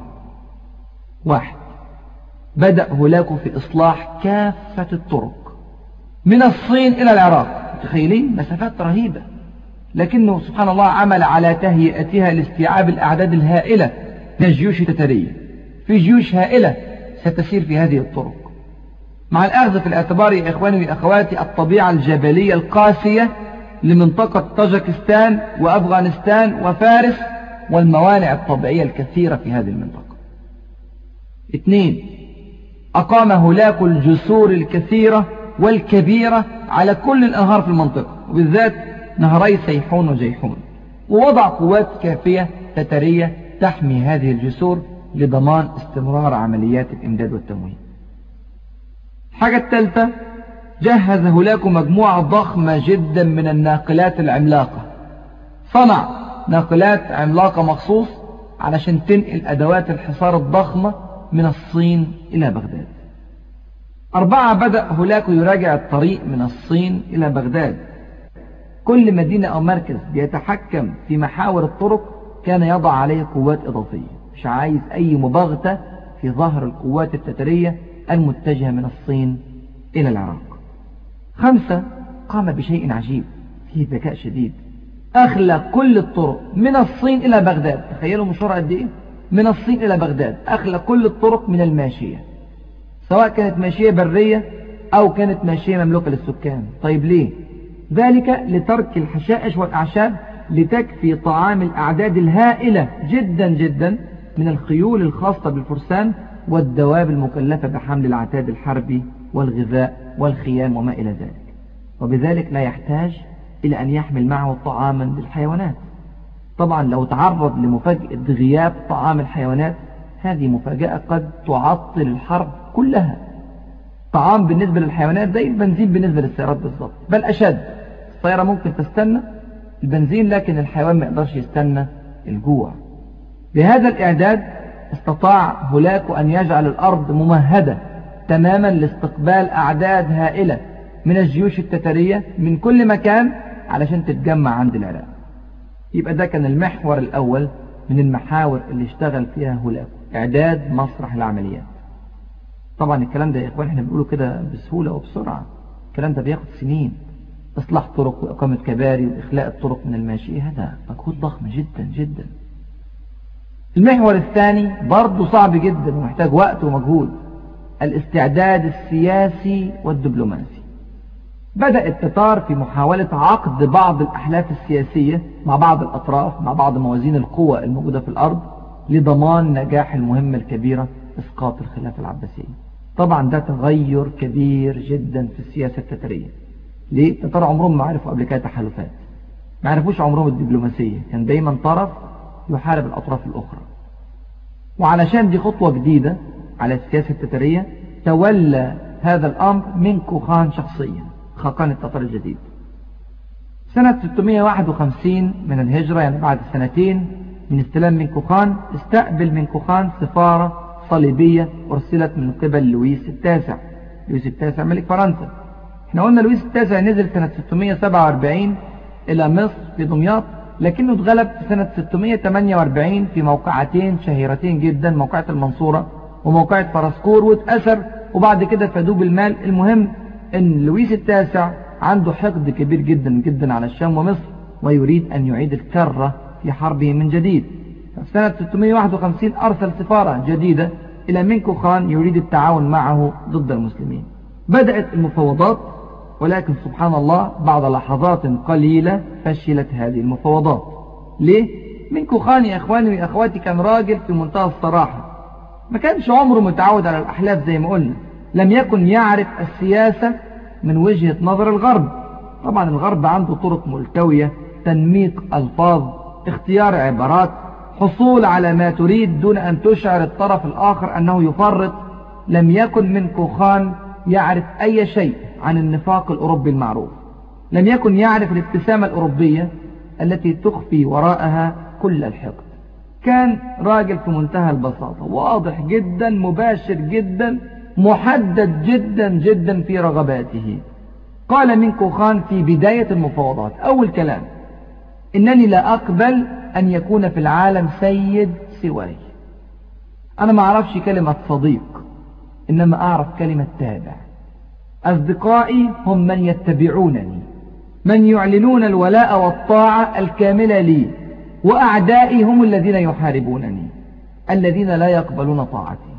Speaker 1: 1. بدأ هولاكو في إصلاح كافة الطرق من الصين إلى العراق. تخيلين مسافات رهيبة، لكنه سبحان الله عمل على تهيئتها لاستيعاب الأعداد الهائلة من الجيوش التتارية. في جيوش هائلة ستسير في هذه الطرق، مع الأخذ في الاعتبار يا إخواني وأخواتي الطبيعة الجبلية القاسية لمنطقة طاجكستان وأفغانستان وفارس والموانع الطبيعية الكثيرة في هذه المنطقة. 2. أقام هولاكو الجسور الكثيرة والكبيرة على كل الأنهار في المنطقة، وبالذات نهري سيحون وجيحون، ووضع قوات كافية تتارية تحمي هذه الجسور لضمان استمرار عمليات الإمداد والتموين. الحاجة الثالثة، جهز هولاكو مجموعة ضخمة جدا من الناقلات العملاقة، صنع ناقلات عملاقة مخصوص علشان تنقل أدوات الحصار الضخمة من الصين إلى بغداد. 4. بدأ هولاكو يراجع الطريق من الصين إلى بغداد. كل مدينة أو مركز بيتحكم في محاور الطرق كان يضع عليه قوات إضافية، مش عايز أي مباغتة في ظهر القوات التتارية المتجهة من الصين إلى العراق. 5. قام بشيء عجيب فيه ذكاء شديد، أخلى كل الطرق من الصين إلى بغداد. تخيلوا مشوار قد إيه؟ من الصين إلى بغداد أخلى كل الطرق من الماشية، سواء كانت ماشية برية أو كانت ماشية مملوكة للسكان. طيب ليه؟ ذلك لترك الحشائش والأعشاب لتكفي طعام الأعداد الهائلة جدا جدا من الخيول الخاصة بالفرسان والدواب المكلفة بحمل العتاد الحربي والغذاء والخيام وما إلى ذلك، وبذلك لا يحتاج إلى أن يحمل معه طعاما للحيوانات. طبعا لو تعرض لمفاجأة غياب طعام الحيوانات، هذه مفاجأة قد تعطل الحرب كلها. طعام بالنسبة للحيوانات زي البنزين بالنسبة للسيارات بالضبط، بل أشد. السيارة ممكن تستنى البنزين، لكن الحيوان ما يقدرش يستنى الجوع. بهذا الإعداد استطاع هولاكو أن يجعل الأرض ممهدة تماما لاستقبال أعداد هائلة من الجيوش التتارية من كل مكان علشان تتجمع عند العراق. يبقى ده كان المحور الأول من المحاور اللي اشتغل فيها هولاكو، إعداد مسرح العمليات. طبعا الكلام ده يا إخوان احنا بنقوله كده بسهولة وبسرعة، الكلام ده بياخد سنين، إصلاح طرق وإقامة كباري وإخلاء الطرق من الماشي، هذا مجهود ضخم جدا جدا. المحور الثاني برضه صعب جدا ومحتاج وقت ومجهود، الاستعداد السياسي والدبلوماسي. بدأ التتار في محاولة عقد بعض الأحلاف السياسية مع بعض الأطراف، مع بعض موازين القوى الموجودة في الأرض، لضمان نجاح المهمة الكبيرة إسقاط الخلافة العباسية. طبعا ده تغير كبير جدا في السياسة التتارية. ليه؟ التتار عمرهم ما عرفوا قبل كده تحالفات، ما عرفوش عمرهم الدبلوماسية، كان دايما طرف يحارب الأطراف الأخرى. وعلشان دي خطوة جديدة على السياسة التتارية، تولى هذا الأمر منكو خان شخصيا، خاقان التتار الجديد. سنة 651 من الهجرة، يعني بعد سنتين من استلام منكو خان، استقبل منكو خان سفارة صليبية أرسلت من قبل لويس التاسع. لويس التاسع ملك فرنسا. احنا قلنا لويس التاسع نزل سنة 647 إلى مصر في دمياط، لكنه اتغلب في سنة 648 في موقعتين شهيرتين جدا، موقعة المنصورة وموقعة فرسكور، واتأثر وبعد كده فادوه بالمال. المهم ان لويس التاسع عنده حقد كبير جدا جدا على الشام ومصر، ويريد ان يعيد الكرة في حربه من جديد. في سنة 651 ارسل سفارة جديدة الى منكو خان يريد التعاون معه ضد المسلمين. بدأت المفاوضات، ولكن سبحان الله بعد لحظات قليلة فشلت هذه المفاوضات. ليه؟ منكو خان يا اخواني واخواتي كان راجل في منتهى الصراحة، ما كانش عمره متعود على الأحلاف زي ما قلنا، لم يكن يعرف السياسة من وجهة نظر الغرب. طبعا الغرب عنده طرق ملتوية، تنميق ألفاظ، اختيار عبارات، حصول على ما تريد دون أن تشعر الطرف الآخر أنه يفرط. لم يكن منكو خان يعرف أي شيء عن النفاق الأوروبي المعروف، لم يكن يعرف الابتسامة الأوروبية التي تخفي وراءها كل الحقد. كان راجل في منتهى البساطة، واضح جدا، مباشر جدا، محدد جدا جدا في رغباته. قال منكو خان في بداية المفاوضات أول كلام: إنني لا أقبل أن يكون في العالم سيد سواي. أنا ما أعرفش كلمة صديق، إنما أعرف كلمة تابع. أصدقائي هم من يتبعونني، من يعلنون الولاء والطاعة الكاملة لي، وأعدائي هم الذين يحاربونني، الذين لا يقبلون طاعتي.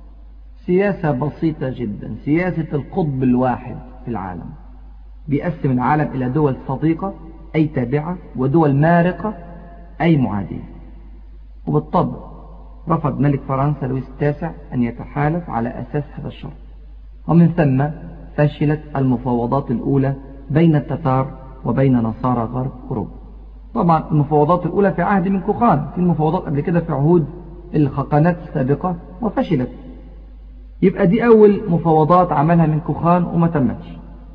Speaker 1: سياسة بسيطة جدا، سياسة القطب الواحد في العالم، بيقسم العالم إلى دول صديقة أي تابعة، ودول مارقة أي معادية. وبالطبع رفض ملك فرنسا لويس التاسع أن يتحالف على أساس هذا الشرط، ومن ثم فشلت المفاوضات الأولى بين التتار وبين نصارى غرب أوروبا. طبعا المفاوضات الأولى في عهد منكو خان، في المفاوضات قبل كده في عهود الخاقانات السابقة وفشلت. يبقى دي أول مفاوضات عملها منكو خان وما تمتش.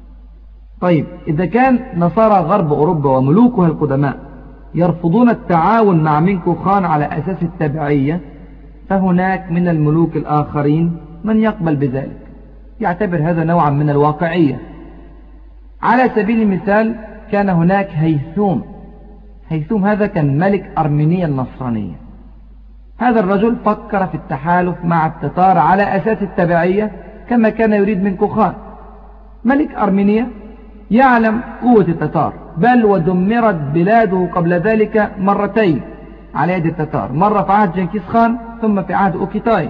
Speaker 1: طيب إذا كان نصارى غرب أوروبا وملوكها القدماء يرفضون التعاون مع منكو خان على أساس التبعية، فهناك من الملوك الآخرين من يقبل بذلك، يعتبر هذا نوعا من الواقعية. على سبيل المثال كان هناك هيثوم. هيثوم هذا كان ملك أرمينيا النصرانية. هذا الرجل فكر في التحالف مع التتار على أساس التبعية كما كان يريد منكو خان. ملك أرمينيا يعلم قوة التتار، بل ودمرت بلاده قبل ذلك مرتين على يد التتار، مرة في عهد جنكيز خان ثم في عهد أوكيتاي.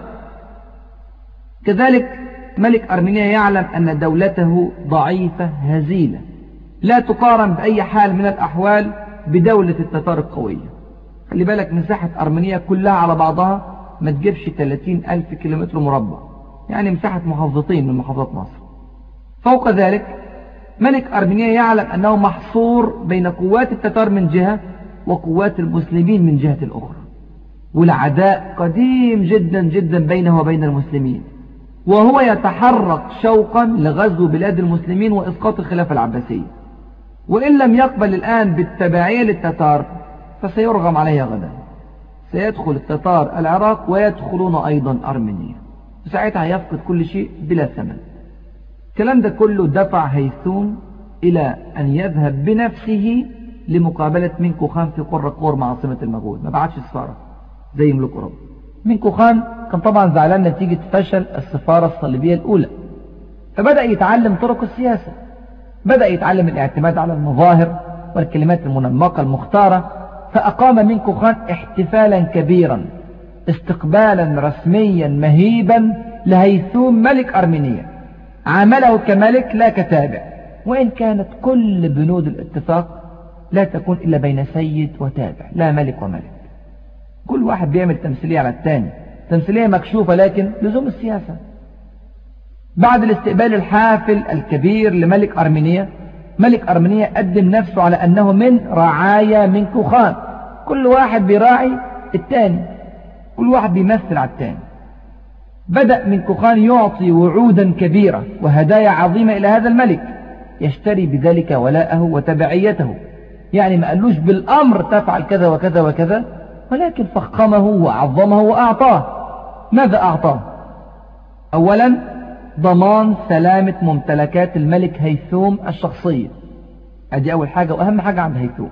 Speaker 1: كذلك ملك أرمينيا يعلم أن دولته ضعيفة هزيلة، لا تقارن بأي حال من الأحوال بدولة التتار القوية. خلي بالك مساحة أرمينيا كلها على بعضها ما تجيبش 30,000 كيلومتر مربع، يعني مساحة محافظتين من محافظات مصر. فوق ذلك ملك أرمينيا يعلم أنه محصور بين قوات التتار من جهة وقوات المسلمين من جهة الأخرى، والعداء قديم جدا جدا بينه وبين المسلمين، وهو يتحرك شوقا لغزو بلاد المسلمين وإسقاط الخلافة العباسية. وإن لم يقبل الآن بالتبعية للتتار فسيرغم عليها غدا، سيدخل التتار العراق ويدخلون أيضا أرمينيا، ساعتها يفقد كل شيء بلا ثمن. الكلام ده كله دفع هيثوم إلى أن يذهب بنفسه لمقابلة منكو خان في قرة قور مع عاصمة المغول. ما بعتش السفارة زي ملوك أوروبا. منكو خان كان طبعا زعلان نتيجة فشل السفارة الصليبية الأولى، فبدأ يتعلم طرق السياسة، بدأ يتعلم الاعتماد على المظاهر والكلمات المنمقة المختارة. فأقام منكو خان احتفالا كبيرا، استقبالا رسميا مهيبا لهيثوم ملك أرمينيا، عامله كملك لا كتابع، وإن كانت كل بنود الاتفاق لا تكون إلا بين سيد وتابع، لا ملك وملك. كل واحد بيعمل تمثيلية على الثاني، تمثيلية مكشوفة لكن لزوم السياسة. بعد الاستقبال الحافل الكبير لملك أرمينيا، ملك أرمينيا قدم نفسه على أنه من رعايا منكو خان، كل واحد بيراعي الثاني، كل واحد بيمثل على الثاني. بدأ منكو خان يعطي وعودا كبيرة وهدايا عظيمة إلى هذا الملك، يشتري بذلك ولاءه وتبعيته. يعني ما قالوش بالأمر تفعل كذا وكذا وكذا، ولكن فخمه وعظمه وأعطاه. ماذا أعطاه؟ أولا ضمان سلامة ممتلكات الملك هيثوم الشخصية، هذه أول حاجة وأهم حاجة عند هيثوم.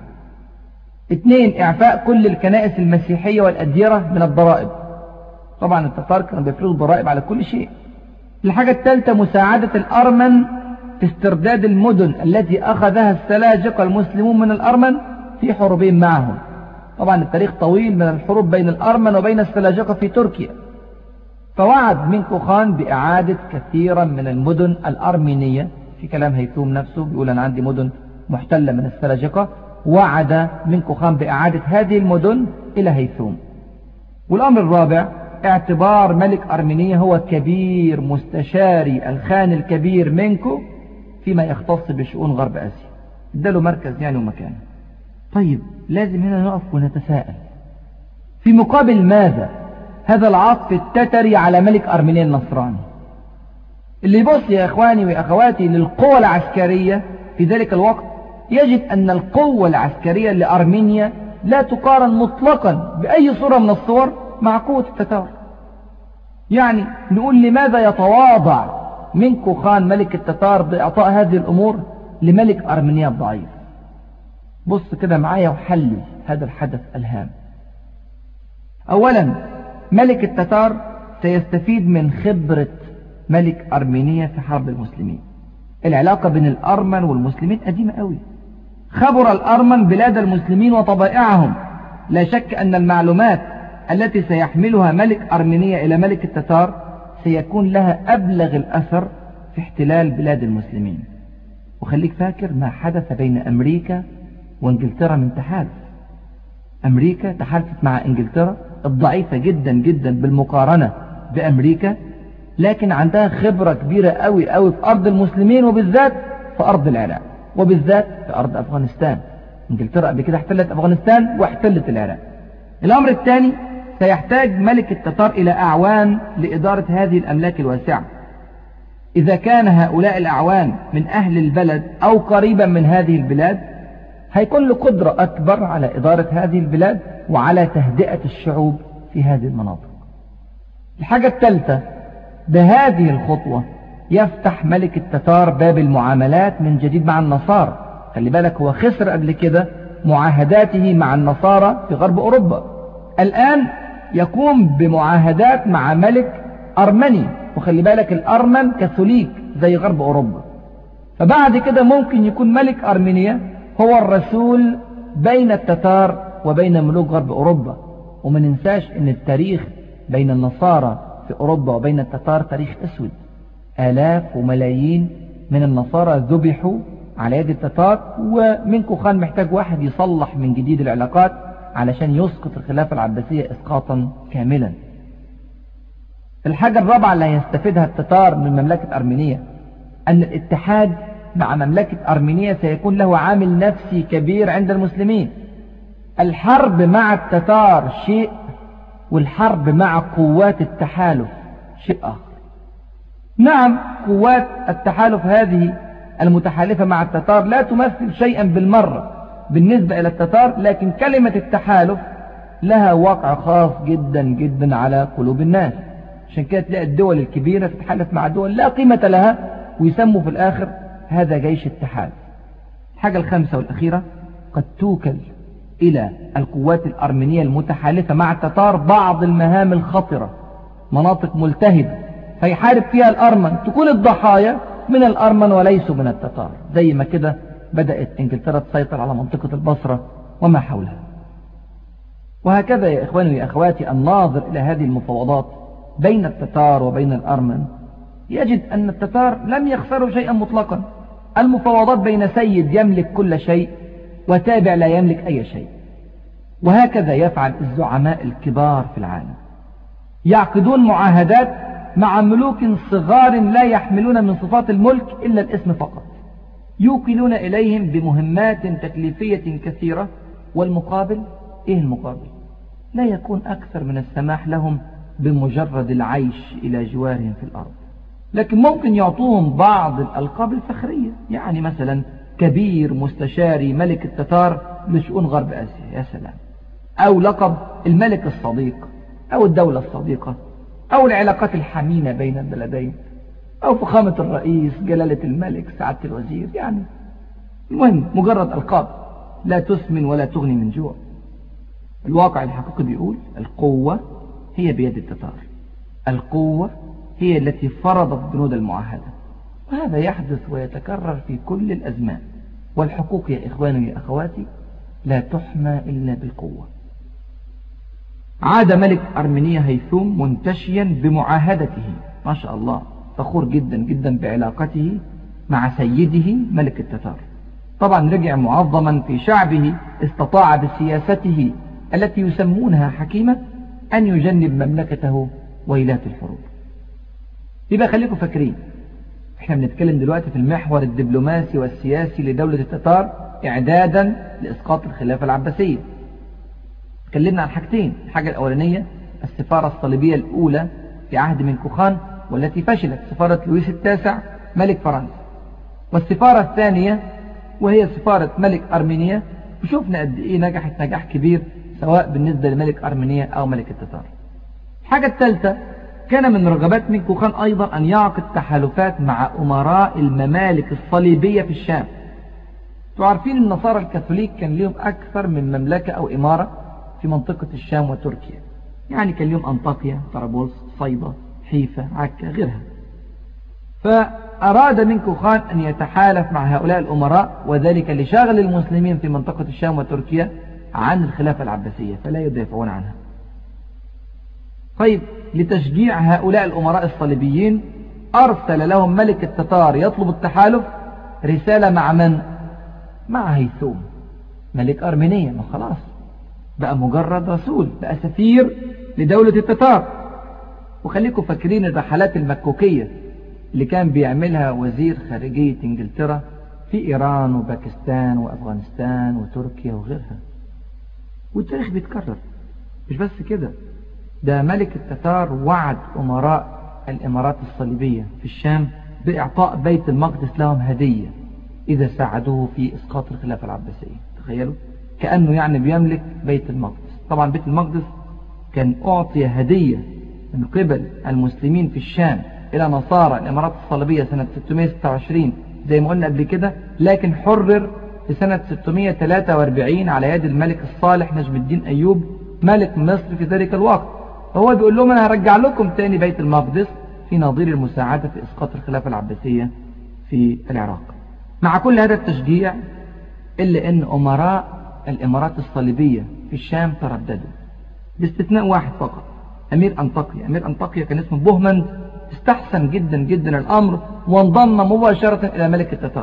Speaker 1: 2 إعفاء كل الكنائس المسيحية والأديرة من الضرائب، طبعا التتار كانوا بيفرضوا ضرائب على كل شيء. الحاجة الثالثة مساعدة الأرمن في استرداد المدن التي أخذها السلاجقة المسلمون من الأرمن في حروبهم معهم. طبعا التاريخ طويل من الحروب بين الأرمن وبين السلاجقة في تركيا. فوعد منكو خان بإعادة كثيرا من المدن الأرمينية، في كلام هيثوم نفسه بيقول أنا عندي مدن محتلة من السلاجقة، وعد منكو خان بإعادة هذه المدن إلى هيثوم. والأمر الرابع اعتبار ملك أرمينيا هو كبير مستشاري الخان الكبير منكو فيما يختص بشؤون غرب آسيا، اداله مركز يعني ومكان. طيب لازم هنا نقف ونتساءل، في مقابل ماذا هذا العطف التتري على ملك أرمينيا النصراني؟ اللي يبص يا إخواني وأخواتي للقوة العسكرية في ذلك الوقت يجد أن القوة العسكرية لأرمينيا لا تقارن مطلقا بأي صورة من الصور مع قوة التتار. يعني نقول لماذا يتواضع منكو خان ملك التتار بإعطاء هذه الأمور لملك أرمينيا الضعيف؟ بص كده معايا وحلل هذا الحدث الهام. أولا ملك التتار سيستفيد من خبرة ملك أرمينيا في حرب المسلمين. العلاقة بين الأرمن والمسلمين قديمة قوي، خبر الأرمن بلاد المسلمين وطبائعهم. لا شك أن المعلومات التي سيحملها ملك أرمينيا إلى ملك التتار سيكون لها أبلغ الأثر في احتلال بلاد المسلمين. وخليك فاكر ما حدث بين أمريكا وانجلترا من تحالف. أمريكا تحالفت مع انجلترا الضعيفة جدا جدا بالمقارنة بأمريكا، لكن عندها خبرة كبيرة قوي قوي في أرض المسلمين، وبالذات في أرض العراق، وبالذات في أرض أفغانستان. انجلترا قبل كده احتلت أفغانستان واحتلت العراق. الأمر الثاني سيحتاج ملك التتار إلى أعوان لإدارة هذه الأملاك الواسعة. إذا كان هؤلاء الأعوان من أهل البلد أو قريبا من هذه البلاد هيكون له قدرة أكبر على إدارة هذه البلاد وعلى تهدئة الشعوب في هذه المناطق. الحاجة الثالثة، بهذه الخطوة يفتح ملك التتار باب المعاملات من جديد مع النصارى. خلي بالك هو خسر قبل كده معاهداته مع النصارى في غرب أوروبا، الآن يقوم بمعاهدات مع ملك أرمني، وخلي بالك الأرمن كاثوليك زي غرب أوروبا. فبعد كده ممكن يكون ملك أرمينيا هو الرسول بين التتار وبين ملوك غرب أوروبا. وما ننساش ان التاريخ بين النصارى في أوروبا وبين التتار تاريخ أسود، آلاف وملايين من النصارى ذبحوا على يد التتار، ومنكو خان محتاج واحد يصلح من جديد العلاقات علشان يسقط الخلافة العباسية إسقاطا كاملا. الحاجة الرابعة اللي هيستفيدها التتار من مملكة أرمينيا أن الاتحاد مع مملكة أرمينيا سيكون له عامل نفسي كبير عند المسلمين. الحرب مع التتار شيء، والحرب مع قوات التحالف شيء آخر. نعم قوات التحالف هذه المتحالفة مع التتار لا تمثل شيئا بالمرة بالنسبة إلى التتار، لكن كلمة التحالف لها واقع خاص جدا جدا على قلوب الناس. عشان كده تلاقي الدول الكبيرة تتحالف مع دول لا قيمة لها ويسموا في الآخر هذا جيش التحالف. الحاجة الخامسة والأخيرة، قد توكل إلى القوات الأرمينية المتحالفة مع التتار بعض المهام الخطرة، مناطق ملتهبة فيحارب فيها الأرمن، تكون الضحايا من الأرمن وليسوا من التتار، زي ما كده بدأت إنجلترا تسيطر على منطقة البصرة وما حولها. وهكذا يا إخواني ويا أخواتي، الناظر إلى هذه المفاوضات بين التتار وبين الأرمن يجد أن التتار لم يخسروا شيئا مطلقا. المفاوضات بين سيد يملك كل شيء وتابع لا يملك أي شيء. وهكذا يفعل الزعماء الكبار في العالم، يعقدون معاهدات مع ملوك صغار لا يحملون من صفات الملك إلا الاسم فقط، يوكلون إليهم بمهمات تكليفية كثيرة، والمقابل إيه المقابل؟ لا يكون أكثر من السماح لهم بمجرد العيش إلى جوارهم في الأرض. لكن ممكن يعطوهم بعض الألقاب الفخرية، يعني مثلا كبير مستشاري ملك التتار لشؤون غرب آسيا، يا سلام، أو لقب الملك الصديق أو الدولة الصديقة، أو العلاقات الحميمة بين البلدين، أو فخامة الرئيس، جلالة الملك، سعادة الوزير، يعني المهم مجرد ألقاب لا تسمن ولا تغني من جوع. الواقع الحقيقي بيقول القوة هي بيد التتار، القوة هي التي فرضت بنود المعاهدة، وهذا يحدث ويتكرر في كل الأزمان. والحقوق يا إخواني يا أخواتي لا تحمى إلا بالقوة. عاد ملك أرمينيا هيثوم منتشيا بمعاهدته، ما شاء الله، فخور جدا جدا بعلاقته مع سيده ملك التتار. طبعا رجع معظما في شعبه، استطاع بسياسته التي يسمونها حكيمة أن يجنب مملكته ويلات الحروب. يبقى خليكم فاكرين، احنا بنتكلم دلوقتي في المحور الدبلوماسي والسياسي لدولة التتار إعدادا لإسقاط الخلافة العباسية. تكلمنا عن حاجتين، الحاجة الأولانية السفارة الصليبية الأولى في عهد منكو خان والتي فشلت، سفارة لويس التاسع ملك فرنسا، والسفارة الثانية وهي سفارة ملك أرمينيا، وشوفنا قد إيه نجحت نجاح كبير سواء بالنسبة لملك أرمينيا أو ملك التتار. الحاجة الثالثة، كان من رغبات منكو خان أيضا أن يعقد تحالفات مع أمراء الممالك الصليبية في الشام. تعرفين النصارى الكاثوليك كان لهم أكثر من مملكة أو إمارة في منطقة الشام وتركيا، يعني كان لهم أنطاكيا، طرابلس، صيدا، حيفا، عكا، غيرها. فأراد منكو خان أن يتحالف مع هؤلاء الأمراء، وذلك لشغل المسلمين في منطقة الشام وتركيا عن الخلافة العباسية فلا يدافعون عنها. طيب، لتشجيع هؤلاء الأمراء الصليبيين أرسل لهم ملك التتار يطلب التحالف رسالة مع من؟ مع هيثوم ملك أرمينيا. ما خلاص بقى مجرد رسول، بقى سفير لدولة التتار. وخليكم فاكرين الرحلات المكوكية اللي كان بيعملها وزير خارجية إنجلترا في إيران وباكستان وأفغانستان وتركيا وغيرها، والتاريخ بيتكرر. مش بس كده، ده ملك التتار وعد أمراء الإمارات الصليبية في الشام بإعطاء بيت المقدس لهم هدية إذا ساعدوه في إسقاط الخلافة العباسية. تخيلوا، كأنه يعني بيملك بيت المقدس. طبعا بيت المقدس كان أعطي هدية من قبل المسلمين في الشام إلى نصارى الإمارات الصليبية سنة 626 زي ما قلنا قبل كده، لكن حرر في سنة 643 على يد الملك الصالح نجم الدين أيوب ملك مصر في ذلك الوقت. فهو بيقول لهم أنا هرجع لكم تاني بيت المقدس في نظير المساعدة في إسقاط الخلافة العباسية في العراق. مع كل هذا التشجيع إلا أن أمراء الإمارات الصليبية في الشام ترددوا باستثناء واحد فقط، أمير أنطاكيا. أمير أنطاكيا كان اسمه بوهمند، استحسن جدا جدا الأمر وانضم مباشرة إلى ملك التتار.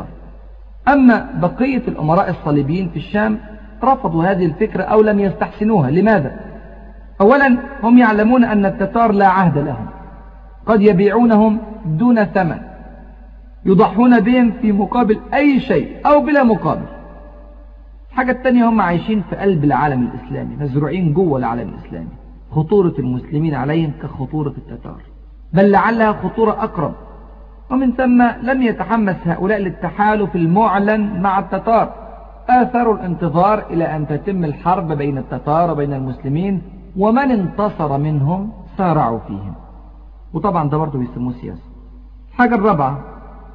Speaker 1: أما بقية الأمراء الصليبيين في الشام رفضوا هذه الفكرة أو لم يستحسنوها. لماذا؟ أولا، هم يعلمون أن التتار لا عهد لهم، قد يبيعونهم دون ثمن، يضحون بهم في مقابل أي شيء أو بلا مقابل. الحاجة الثانية، هم عايشين في قلب العالم الإسلامي، مزروعين جوه العالم الإسلامي، خطورة المسلمين عليهم كخطورة التتار، بل لعلها خطورة أقرب. ومن ثم لم يتحمس هؤلاء للتحالف المعلن مع التتار، آثروا الانتظار إلى أن تتم الحرب بين التتار وبين المسلمين، ومن انتصر منهم سارعوا فيهم. وطبعا ده برضه بيسموه سياسة. الحاجة الرابعة،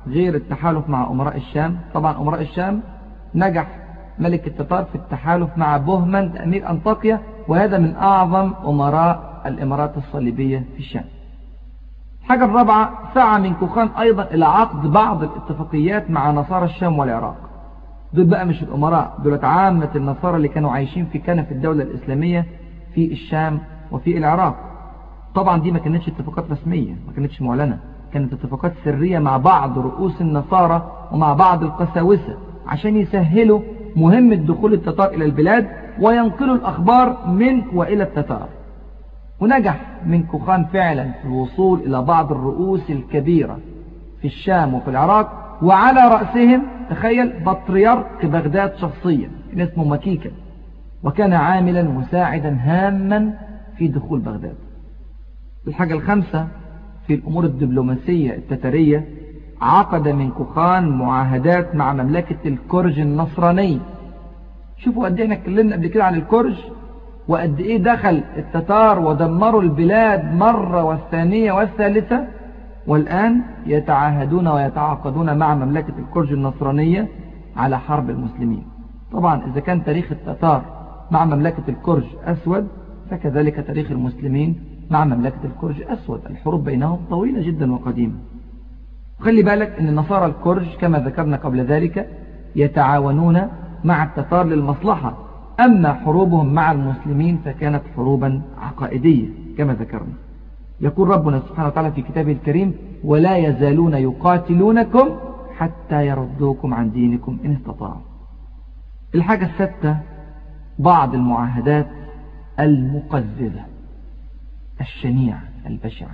Speaker 1: غير التحالف مع أمراء الشام. طبعا أمراء الشام نجح ملك التتار في التحالف مع بوهمند أمير أنطاكيا، وهذا من أعظم أمراء الإمارات الصليبية في الشام. الحاجة الرابعة، سعى من كوخان أيضا إلى عقد بعض الاتفاقيات مع نصارى الشام والعراق. دول بقى مش الأمراء، دول عامة النصارى اللي كانوا عايشين في كنف الدولة الإسلامية في الشام وفي العراق. طبعا دي ما كانتش اتفاقات رسمية، ما كانتش معلنة، كانت اتفاقات سرية مع بعض رؤوس النصارى ومع بعض القساوسة عشان يسهلوا مهمة دخول التتار إلى البلاد وينقلوا الأخبار من وإلى التتار. ونجح من كوخان فعلا في الوصول إلى بعض الرؤوس الكبيرة في الشام وفي العراق، وعلى رأسهم تخيل بطريرك بغداد شخصيا اسمه مكيكا، وكان عاملا مساعدا هاما في دخول بغداد. الحاجة الخامسة في الأمور الدبلوماسية التتارية، عقد من كوخان معاهدات مع مملكة الكرج النصراني. شوفوا قد ايه احنا اتكلمنا قبل كده عن الكرج، وقد ايه دخل التتار ودمروا البلاد مرة والثانية والثالثة، والآن يتعاهدون ويتعاقدون مع مملكة الكرج النصرانية على حرب المسلمين. طبعا إذا كان تاريخ التتار مع مملكة الكرج أسود، فكذلك تاريخ المسلمين مع مملكة الكرج أسود. الحروب بينهم طويلة جدا وقديمة. خلي بالك أن نصارى الكرج كما ذكرنا قبل ذلك يتعاونون مع التتار للمصلحة، أما حروبهم مع المسلمين فكانت حروبا عقائدية كما ذكرنا. يقول ربنا سبحانه وتعالى في كتابه الكريم: ولا يزالون يقاتلونكم حتى يردوكم عن دينكم إن استطاعوا. الحاجة السادسة، بعض المعاهدات المقززة الشنيعة البشعة.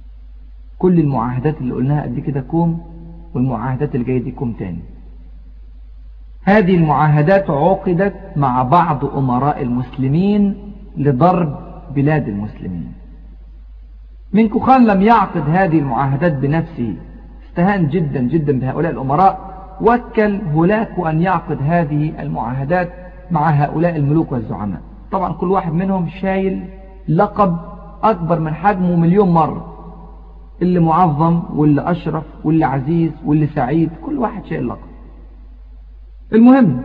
Speaker 1: كل المعاهدات اللي قلناها قد كده كوم، والمعاهدات اللي جاية دي كوم تاني. هذه المعاهدات عقدت مع بعض أمراء المسلمين لضرب بلاد المسلمين. من كوخان لم يعقد هذه المعاهدات بنفسه، استهان جدا جدا بهؤلاء الأمراء، وكل هولاكو أن يعقد هذه المعاهدات مع هؤلاء الملوك والزعماء. طبعا كل واحد منهم شايل لقب أكبر من حجمه مليون مرة، اللي معظم واللي أشرف واللي عزيز واللي سعيد، كل واحد شايل لقب. المهم،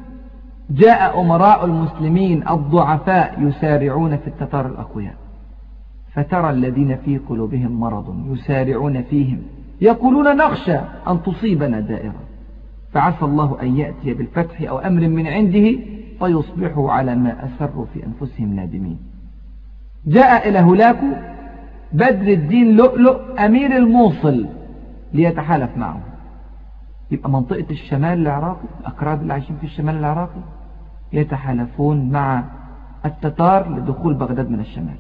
Speaker 1: جاء أمراء المسلمين الضعفاء يسارعون في التتار الأقوياء، فترى الذين في قلوبهم مرض يسارعون فيهم يقولون نخشى أن تصيبنا دائرة، فعسى الله أن يأتي بالفتح أو أمر من عنده فيصبحوا على ما أسروا في أنفسهم نادمين. جاء إلى هولاكو بدر الدين لؤلؤ أمير الموصل ليتحالف معه. يبقى منطقة الشمال العراقي، الأكراد اللي عايشين في الشمال العراقي يتحالفون مع التتار لدخول بغداد من الشمال.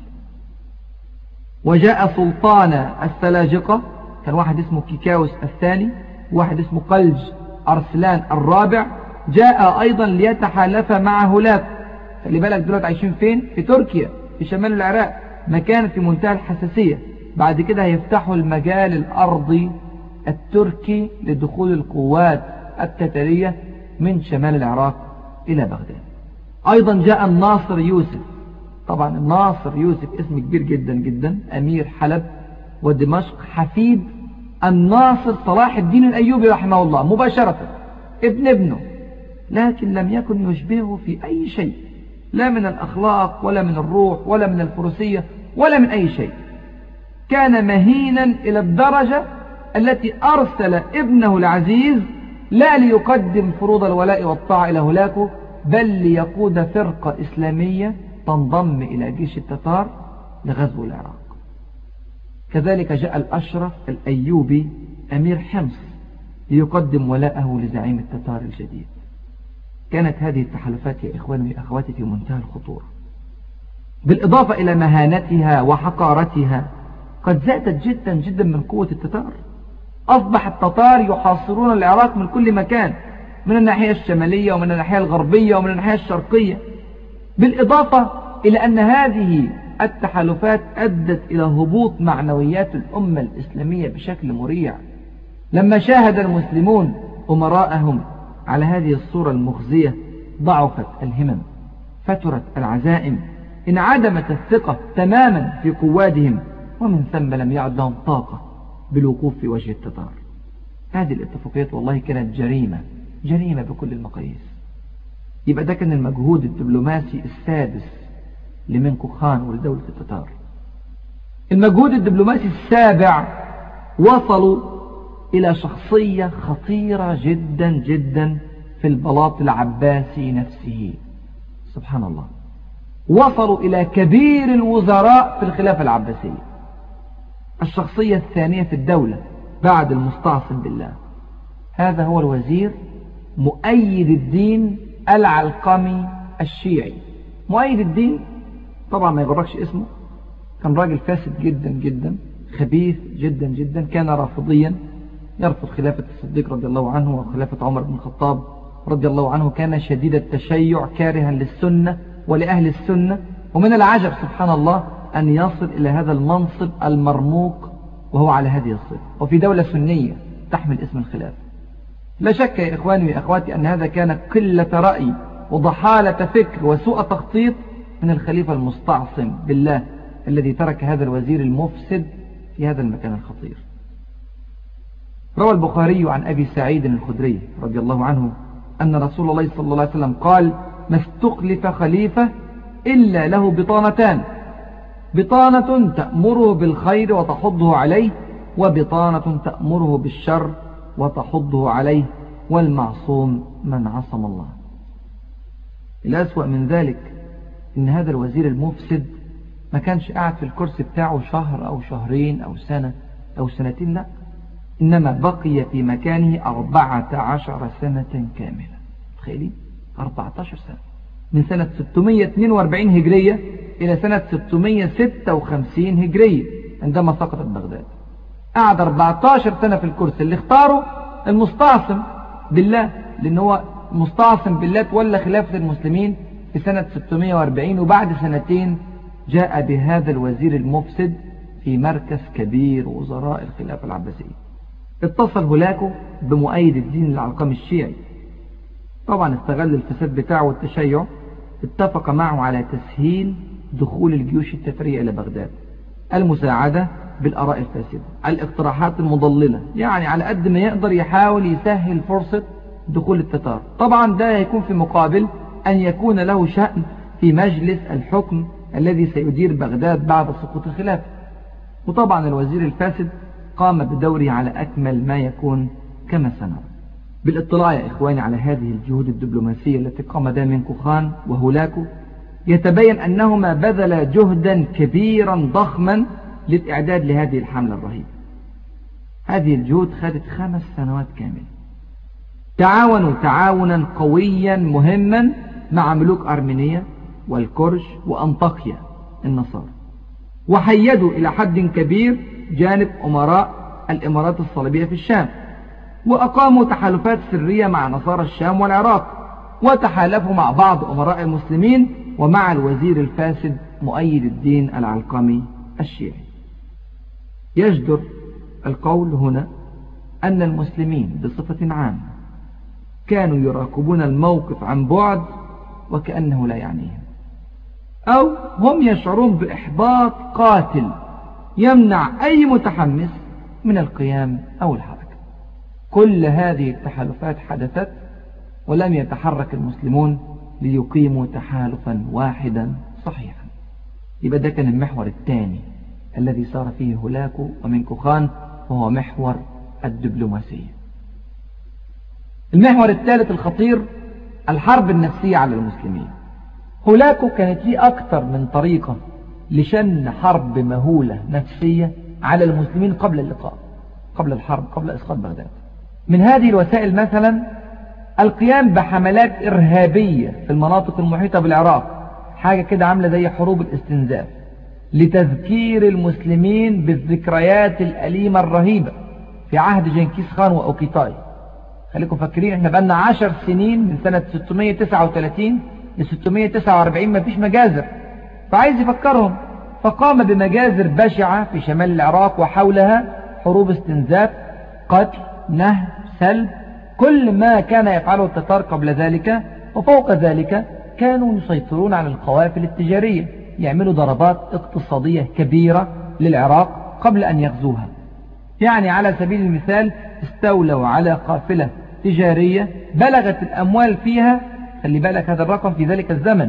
Speaker 1: وجاء سلطان السلاجقة، كان واحد اسمه كيكاوس الثاني وواحد اسمه قلج أرسلان الرابع، جاء أيضا ليتحالف مع هولاكو. خلي بالك دلوقتي عايشين فين؟ في تركيا في شمال العراق، مكان في منتهى الحساسية. بعد كده هيفتحوا المجال الأرضي التركي لدخول القوات التتارية من شمال العراق إلى بغداد. أيضا جاء الناصر يوسف. طبعا الناصر يوسف اسم كبير جدا جدا، أمير حلب ودمشق، حفيد الناصر صلاح الدين الأيوبي رحمه الله مباشرة، ابنه، لكن لم يكن يشبهه في أي شيء، لا من الأخلاق ولا من الروح ولا من الفروسية ولا من أي شيء. كان مهينا إلى الدرجة التي أرسل ابنه العزيز لا ليقدم فروض الولاء والطاعة إلى هولاكو، بل ليقود فرقة إسلامية تنضم إلى جيش التتار لغزو العراق. كذلك جاء الأشرف الأيوبي أمير حمص ليقدم ولاءه لزعيم التتار الجديد. كانت هذه التحالفات يا إخواني وأخواتي في منتهى الخطورة، بالإضافة إلى مهانتها وحقارتها قد زادت جدا جدا من قوة التتار. أصبح التتار يحاصرون العراق من كل مكان، من الناحية الشمالية ومن الناحية الغربية ومن الناحية الشرقية، بالإضافة إلى أن هذه التحالفات أدت إلى هبوط معنويات الأمة الإسلامية بشكل مريع. لما شاهد المسلمون أمراءهم على هذه الصورة المخزية ضعفت الهمم، فترت العزائم، انعدمت الثقة تماما في قوادهم، ومن ثم لم يعد لهم طاقة بالوقوف في وجه التتار. هذه الاتفاقيات والله كانت جريمة بكل المقاييس. يبقى ده كان المجهود الدبلوماسي السادس لمنكو خان ولدولة التتار. المجهود الدبلوماسي السابع، وصلوا إلى شخصية خطيرة جدا جدا في البلاط العباسي نفسه. سبحان الله، وصلوا إلى كبير الوزراء في الخلافة العباسية، الشخصية الثانية في الدولة بعد المستعصم بالله. هذا هو الوزير مؤيد الدين العلقمي الشيعي. مؤيد الدين طبعا ما يغرقش اسمه، كان راجل فاسد جدا جدا، خبيث جدا جدا، كان رافضيا، يرفض خلافة الصديق رضي الله عنه وخلافة عمر بن الخطاب رضي الله عنه. كان شديد التشيع، كارها للسنة ولأهل السنة. ومن العجب سبحان الله أن يصل إلى هذا المنصب المرموق وهو على هذه الصفة، وفي دولة سنية تحمل اسم الخلافة. لا شك يا إخواني وأخواتي أن هذا كان قلة رأي وضحالة فكر وسوء تخطيط من الخليفة المستعصم بالله الذي ترك هذا الوزير المفسد في هذا المكان الخطير. روى البخاري عن أبي سعيد الخدري رضي الله عنه أن رسول الله صلى الله عليه وسلم قال: ما استخلف خليفة إلا له بطانتان، بطانة تأمره بالخير وتحضه عليه، وبطانة تأمره بالشر وتحضه عليه، والمعصوم من عصم الله. الأسوأ من ذلك إن هذا الوزير المفسد ما كانش قاعد في الكرسي بتاعه شهر أو شهرين أو سنة أو سنتين، لا، إنما بقي في مكانه 14 سنة كاملة. تخيلي 14 سنة، من سنة 642 هجرية إلى سنة 656 هجرية عندما سقطت بغداد. قعد 14 سنة في الكرسي اللي اختاره المستعصم بالله، لأنه هو مستعصم بالله تولى خلافة المسلمين في سنة 640، وبعد سنتين جاء بهذا الوزير المفسد في مركز كبير وزراء الخلافة العباسية. اتصل هولاكو بمؤيد الدين العلقمي الشيعي، طبعا استغل الفساد بتاعه والتشيع، اتفق معه على تسهيل دخول الجيوش التترية إلى بغداد، المساعدة بالآراء الفاسدة، الاقتراحات المضللة، يعني على قد ما يقدر يحاول يسهل فرصة دخول التتار. طبعا ده هيكون في مقابل أن يكون له شأن في مجلس الحكم الذي سيدير بغداد بعد سقوط الخلافة. وطبعا الوزير الفاسد قام بدوره على أكمل ما يكون كما سنرى. بالاطلاع يا إخواني على هذه الجهود الدبلوماسية التي قام بها منكو خان وهولاكو، يتبين أنهما بذلا جهدا كبيرا ضخما للإعداد لهذه الحملة الرهيبة. هذه الجهود خدت 5 سنوات كاملة. تعاونوا تعاونا قويا مهما مع ملوك أرمينيا والكرش وأنطاكيا النصارى، وحيدوا إلى حد كبير جانب أمراء الإمارات الصليبية في الشام، وأقاموا تحالفات سرية مع نصارى الشام والعراق، وتحالفوا مع بعض أمراء المسلمين ومع الوزير الفاسد مؤيد الدين العلقمي الشيعي. يجدر القول هنا أن المسلمين بصفة عامة كانوا يراقبون الموقف عن بعد وكأنه لا يعنيهم، أو هم يشعرون بإحباط قاتل يمنع أي متحمس من القيام أو الحركة. كل هذه التحالفات حدثت ولم يتحرك المسلمون ليقيموا تحالفا واحدا صحيحا. يبقى ده كان المحور الثاني الذي صار فيه هولاكو ومنكو خان، وهو محور الدبلوماسية. المحور الثالث الخطير الحرب النفسية على المسلمين. هولاكو كانت ليه أكثر من طريقة لشن حرب مهولة نفسية على المسلمين قبل اللقاء، قبل الحرب، قبل إسقاط بغداد. من هذه الوسائل مثلا القيام بحملات إرهابية في المناطق المحيطة بالعراق، حاجة كده عاملة زي حروب الاستنزاف، لتذكير المسلمين بالذكريات الأليمة الرهيبة في عهد جنكيز خان وأوكيتاي. خليكم فاكرين احنا بقالنا 10 سنين من سنة 639 ل 649 ما فيش مجازر، فعايز يفكرهم، فقام بمجازر بشعة في شمال العراق وحولها، حروب استنزاف، قتل، نهب، سلب، كل ما كان يفعله التتار قبل ذلك. وفوق ذلك كانوا يسيطرون على القوافل التجارية، يعملوا ضربات اقتصادية كبيرة للعراق قبل أن يغزوها. يعني على سبيل المثال استولوا على قافلة تجارية بلغت الأموال فيها، خلي بالك هذا الرقم في ذلك الزمن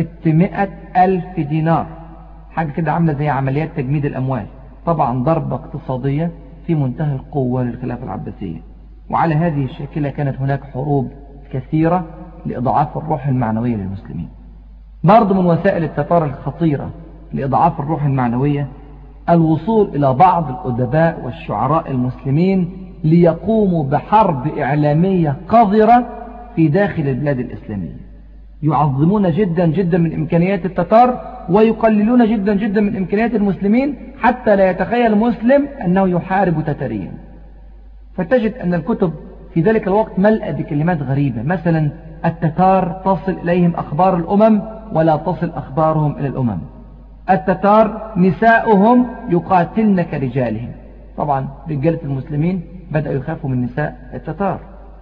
Speaker 1: 600,000 دينار، حاجة كده عاملة زي عمليات تجميد الأموال. طبعا ضربة اقتصادية في منتهى القوة للخلافة العباسية. وعلى هذه الشاكلة كانت هناك حروب كثيرة لإضعاف الروح المعنوية للمسلمين. برضو من وسائل التتار الخطيرة لإضعاف الروح المعنوية الوصول إلى بعض الأدباء والشعراء المسلمين ليقوموا بحرب إعلامية قذرة في داخل البلاد الإسلامية. يعظمون جدا جدا من إمكانيات التتار ويقللون جدا جدا من إمكانيات المسلمين حتى لا يتخيل المسلم أنه يحارب تتاريا. فتجد أن الكتب في ذلك الوقت ملأ بكلمات غريبة، مثلا التتار تصل إليهم أخبار الأمم ولا تصل أخبارهم إلى الأمم. التتار نساؤهم يقاتلن كرجالهم. طبعا رجالة المسلمين بدأوا يخافوا من نساء التتار.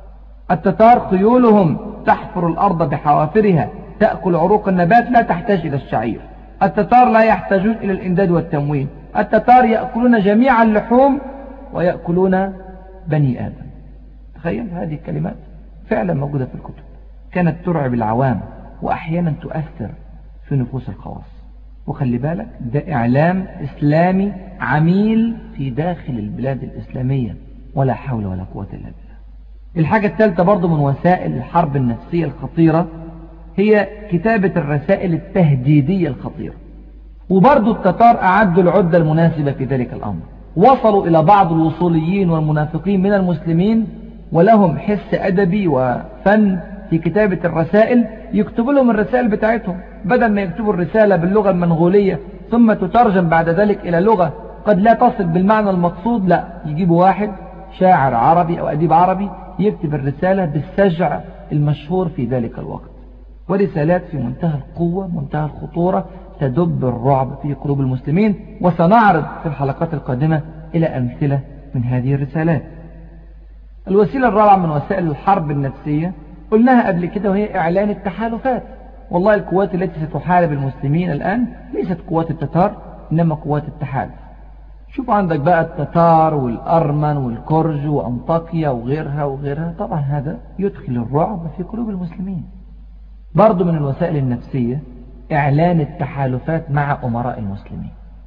Speaker 1: التتار خيولهم تحفر الأرض بحوافرها تأكل عروق النبات لا تحتاج إلى الشعير. التتار لا يحتاجون إلى الإمداد والتموين. التتار يأكلون جميع اللحوم ويأكلون بني آدم. تخيل هذه الكلمات فعلا موجودة في الكتب، كانت ترعب العوام وأحيانا تؤثر في نفوس الخواص. وخلي بالك ده إعلام إسلامي عميل في داخل البلاد الإسلامية، ولا حول ولا قوة إلا بالله. الحاجة الثالثة برضو من وسائل الحرب النفسية الخطيرة هي كتابة الرسائل التهديدية الخطيرة. وبرضو التتار أعدوا العدة المناسبة في ذلك الأمر. وصلوا إلى بعض الوصوليين والمنافقين من المسلمين ولهم حس أدبي وفن في كتابة الرسائل، يكتبوا لهم الرسائل بتاعتهم، بدل ما يكتبوا الرسالة باللغة المنغولية ثم تترجم بعد ذلك إلى لغة قد لا تصل بالمعنى المقصود، لا، يجيبوا واحد شاعر عربي أو أديب عربي يكتب الرسالة بالسجع المشهور في ذلك الوقت. ورسالات في منتهى القوة منتهى الخطورة تدب الرعب في قلوب المسلمين، وسنعرض في الحلقات القادمة إلى أمثلة من هذه الرسالات. الوسيلة الرابعة من وسائل الحرب النفسية قلناها قبل كده، وهي إعلان التحالفات. والله القوات التي ستحارب المسلمين الآن ليست قوات التتار إنما قوات التحالف. شوف عندك بقى التتار والأرمن والكرج وأنطاكيا وغيرها وغيرها، طبعا هذا يدخل الرعب في قلوب المسلمين. برضو من الوسائل النفسية إعلان التحالفات مع أمراء المسلمين.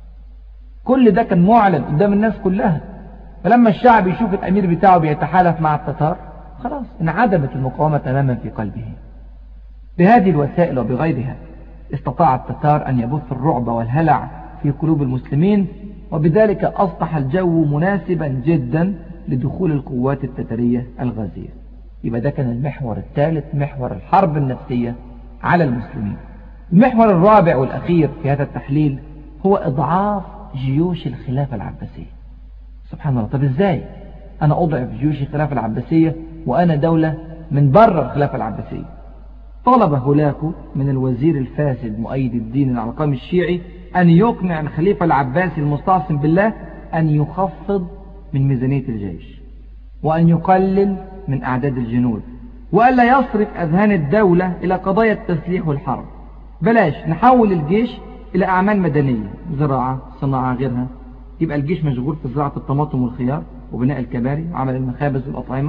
Speaker 1: كل ده كان معلن قدام الناس كلها، فلما الشعب يشوف الأمير بتاعه بيتحالف مع التتار خلاص انعدمت المقاومة تماما في قلبه. بهذه الوسائل وبغيرها استطاع التتار أن يبث الرعب والهلع في قلوب المسلمين، وبذلك أصبح الجو مناسبا جدا لدخول القوات التتارية الغازية. يبقى ده كان المحور الثالث، محور الحرب النفسية على المسلمين. المحور الرابع والأخير في هذا التحليل هو إضعاف جيوش الخلافة العباسية. سبحان الله، طب إزاي أنا أضعف جيوش الخلافة العباسية وأنا دولة من بره الخلافة العباسية؟ طلب هولاكو من الوزير الفاسد مؤيد الدين العلقمي الشيعي أن يقنع الخليفة العباسي المستعصم بالله أن يخفض من ميزانية الجيش، وأن يقلل من أعداد الجنود، وألا يصرف أذهان الدولة إلى قضايا التسليح والحرب. بلاش نحول الجيش إلى أعمال مدنية، زراعة، صناعة، غيرها. يبقى الجيش مشغول في زراعة الطماطم والخيار وبناء الكباري وعمل المخابز والأطعمة،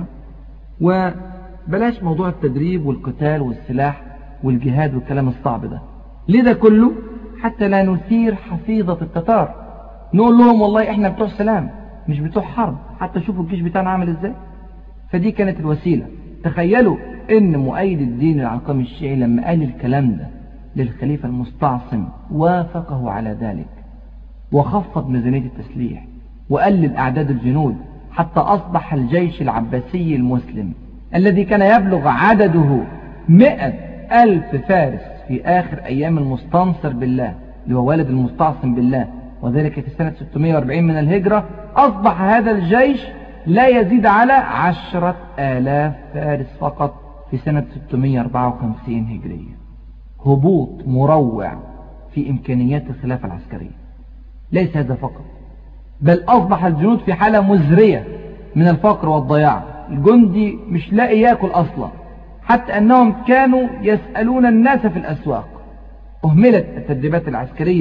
Speaker 1: وبلاش موضوع التدريب والقتال والسلاح والجهاد والكلام الصعب ده. ليه ده كله؟ حتى لا نثير حفيظة التتار، نقول لهم والله احنا بتوع سلام مش بتوع حرب، حتى شوفوا الجيش بتاعنا عامل ازاي. فدي كانت الوسيلة. تخيلوا ان مؤيد الدين العلقمي الشيعي لما قال الكلام ده للخليفة المستعصم وافقه على ذلك، وخفض ميزانية التسليح وقلل أعداد الجنود، حتى أصبح الجيش العباسي المسلم الذي كان يبلغ عدده 100,000 فارس في آخر أيام المستنصر بالله اللي هو والد المستعصم بالله، وذلك في سنة 640 من الهجرة، أصبح هذا الجيش لا يزيد على 10,000 فارس فقط في سنة 654 هجرية. هبوط مروع في إمكانيات الخلافة العسكرية. ليس هذا فقط، بل أصبح الجنود في حالة مزرية من الفقر والضياع. الجندي مش لاقي يأكل أصلا، حتى أنهم كانوا يسألون الناس في الأسواق. أهملت التدريبات العسكرية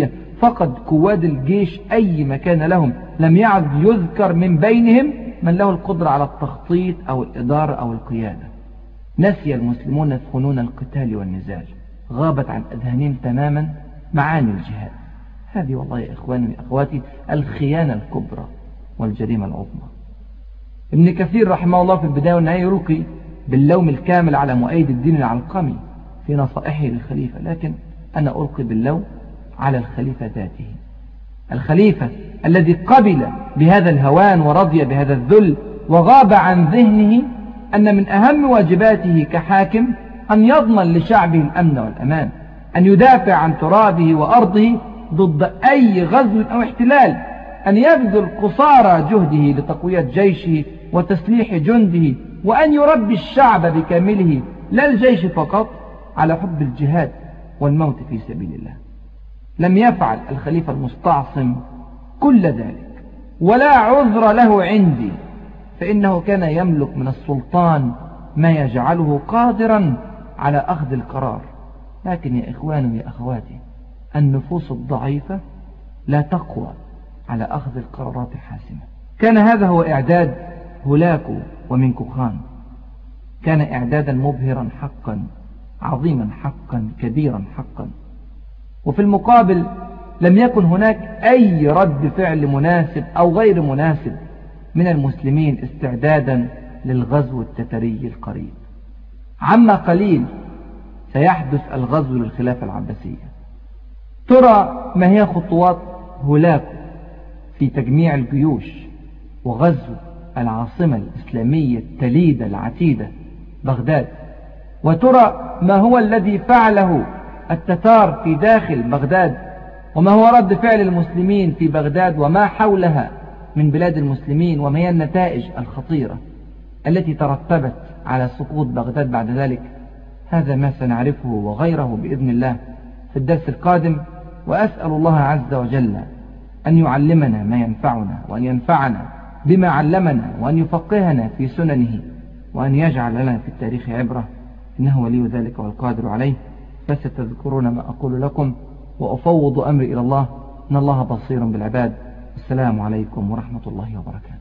Speaker 1: فقد قواد الجيش أي مكان لهم، لم يعد يذكر من بينهم من له القدرة على التخطيط أو الإدارة أو القيادة. نسي المسلمون فنون القتال والنزال، غابت عن أذهانهم تماما معاني الجهاد. هذه والله يا إخواني وأخواتي الخيانة الكبرى والجريمة العظمى. ابن كثير رحمه الله في البداية والنهاية يلقي باللوم الكامل على مؤيد الدين العلقمي في نصائحه للخليفة، لكن أنا ألقي باللوم على الخليفة ذاته، الخليفة الذي قبل بهذا الهوان ورضي بهذا الذل، وغاب عن ذهنه أن من أهم واجباته كحاكم أن يضمن لشعبه الأمن والأمان، أن يدافع عن ترابه وأرضه ضد أي غزو أو احتلال، أن يبذل قصارى جهده لتقوية جيشه وتسليح جنده، وأن يربي الشعب بكامله لا الجيش فقط على حب الجهاد والموت في سبيل الله. لم يفعل الخليفة المستعصم كل ذلك، ولا عذر له عندي، فإنه كان يملك من السلطان ما يجعله قادرا على أخذ القرار. لكن يا إخواني يا أخواتي، النفوس الضعيفة لا تقوى على أخذ القرارات الحاسمة. كان هذا هو إعداد هولاكو ومنكو خان، كان إعدادا مبهرا حقا، عظيما حقا، كبيرا حقا. وفي المقابل لم يكن هناك أي رد فعل مناسب أو غير مناسب من المسلمين استعدادا للغزو التتري القريب. عما قليل سيحدث الغزو للخلافة العباسية. ترى ما هي خطوات هولاكو في تجميع الجيوش وغزو العاصمة الإسلامية التليدة العتيدة بغداد، وترى ما هو الذي فعله التتار في داخل بغداد، وما هو رد فعل المسلمين في بغداد وما حولها من بلاد المسلمين، وما هي النتائج الخطيرة التي ترتبت على سقوط بغداد بعد ذلك. هذا ما سنعرفه وغيره بإذن الله في الدرس القادم، وأسأل الله عز وجل أن يعلمنا ما ينفعنا، وأن ينفعنا بما علمنا، وأن يفقهنا في سننه، وأن يجعل لنا في التاريخ عبرة، إنه ولي ذلك والقادر عليه. فستذكرون ما أقول لكم، وأفوض أمري إلى الله، إن الله بصير بالعباد. السلام عليكم ورحمة الله وبركاته.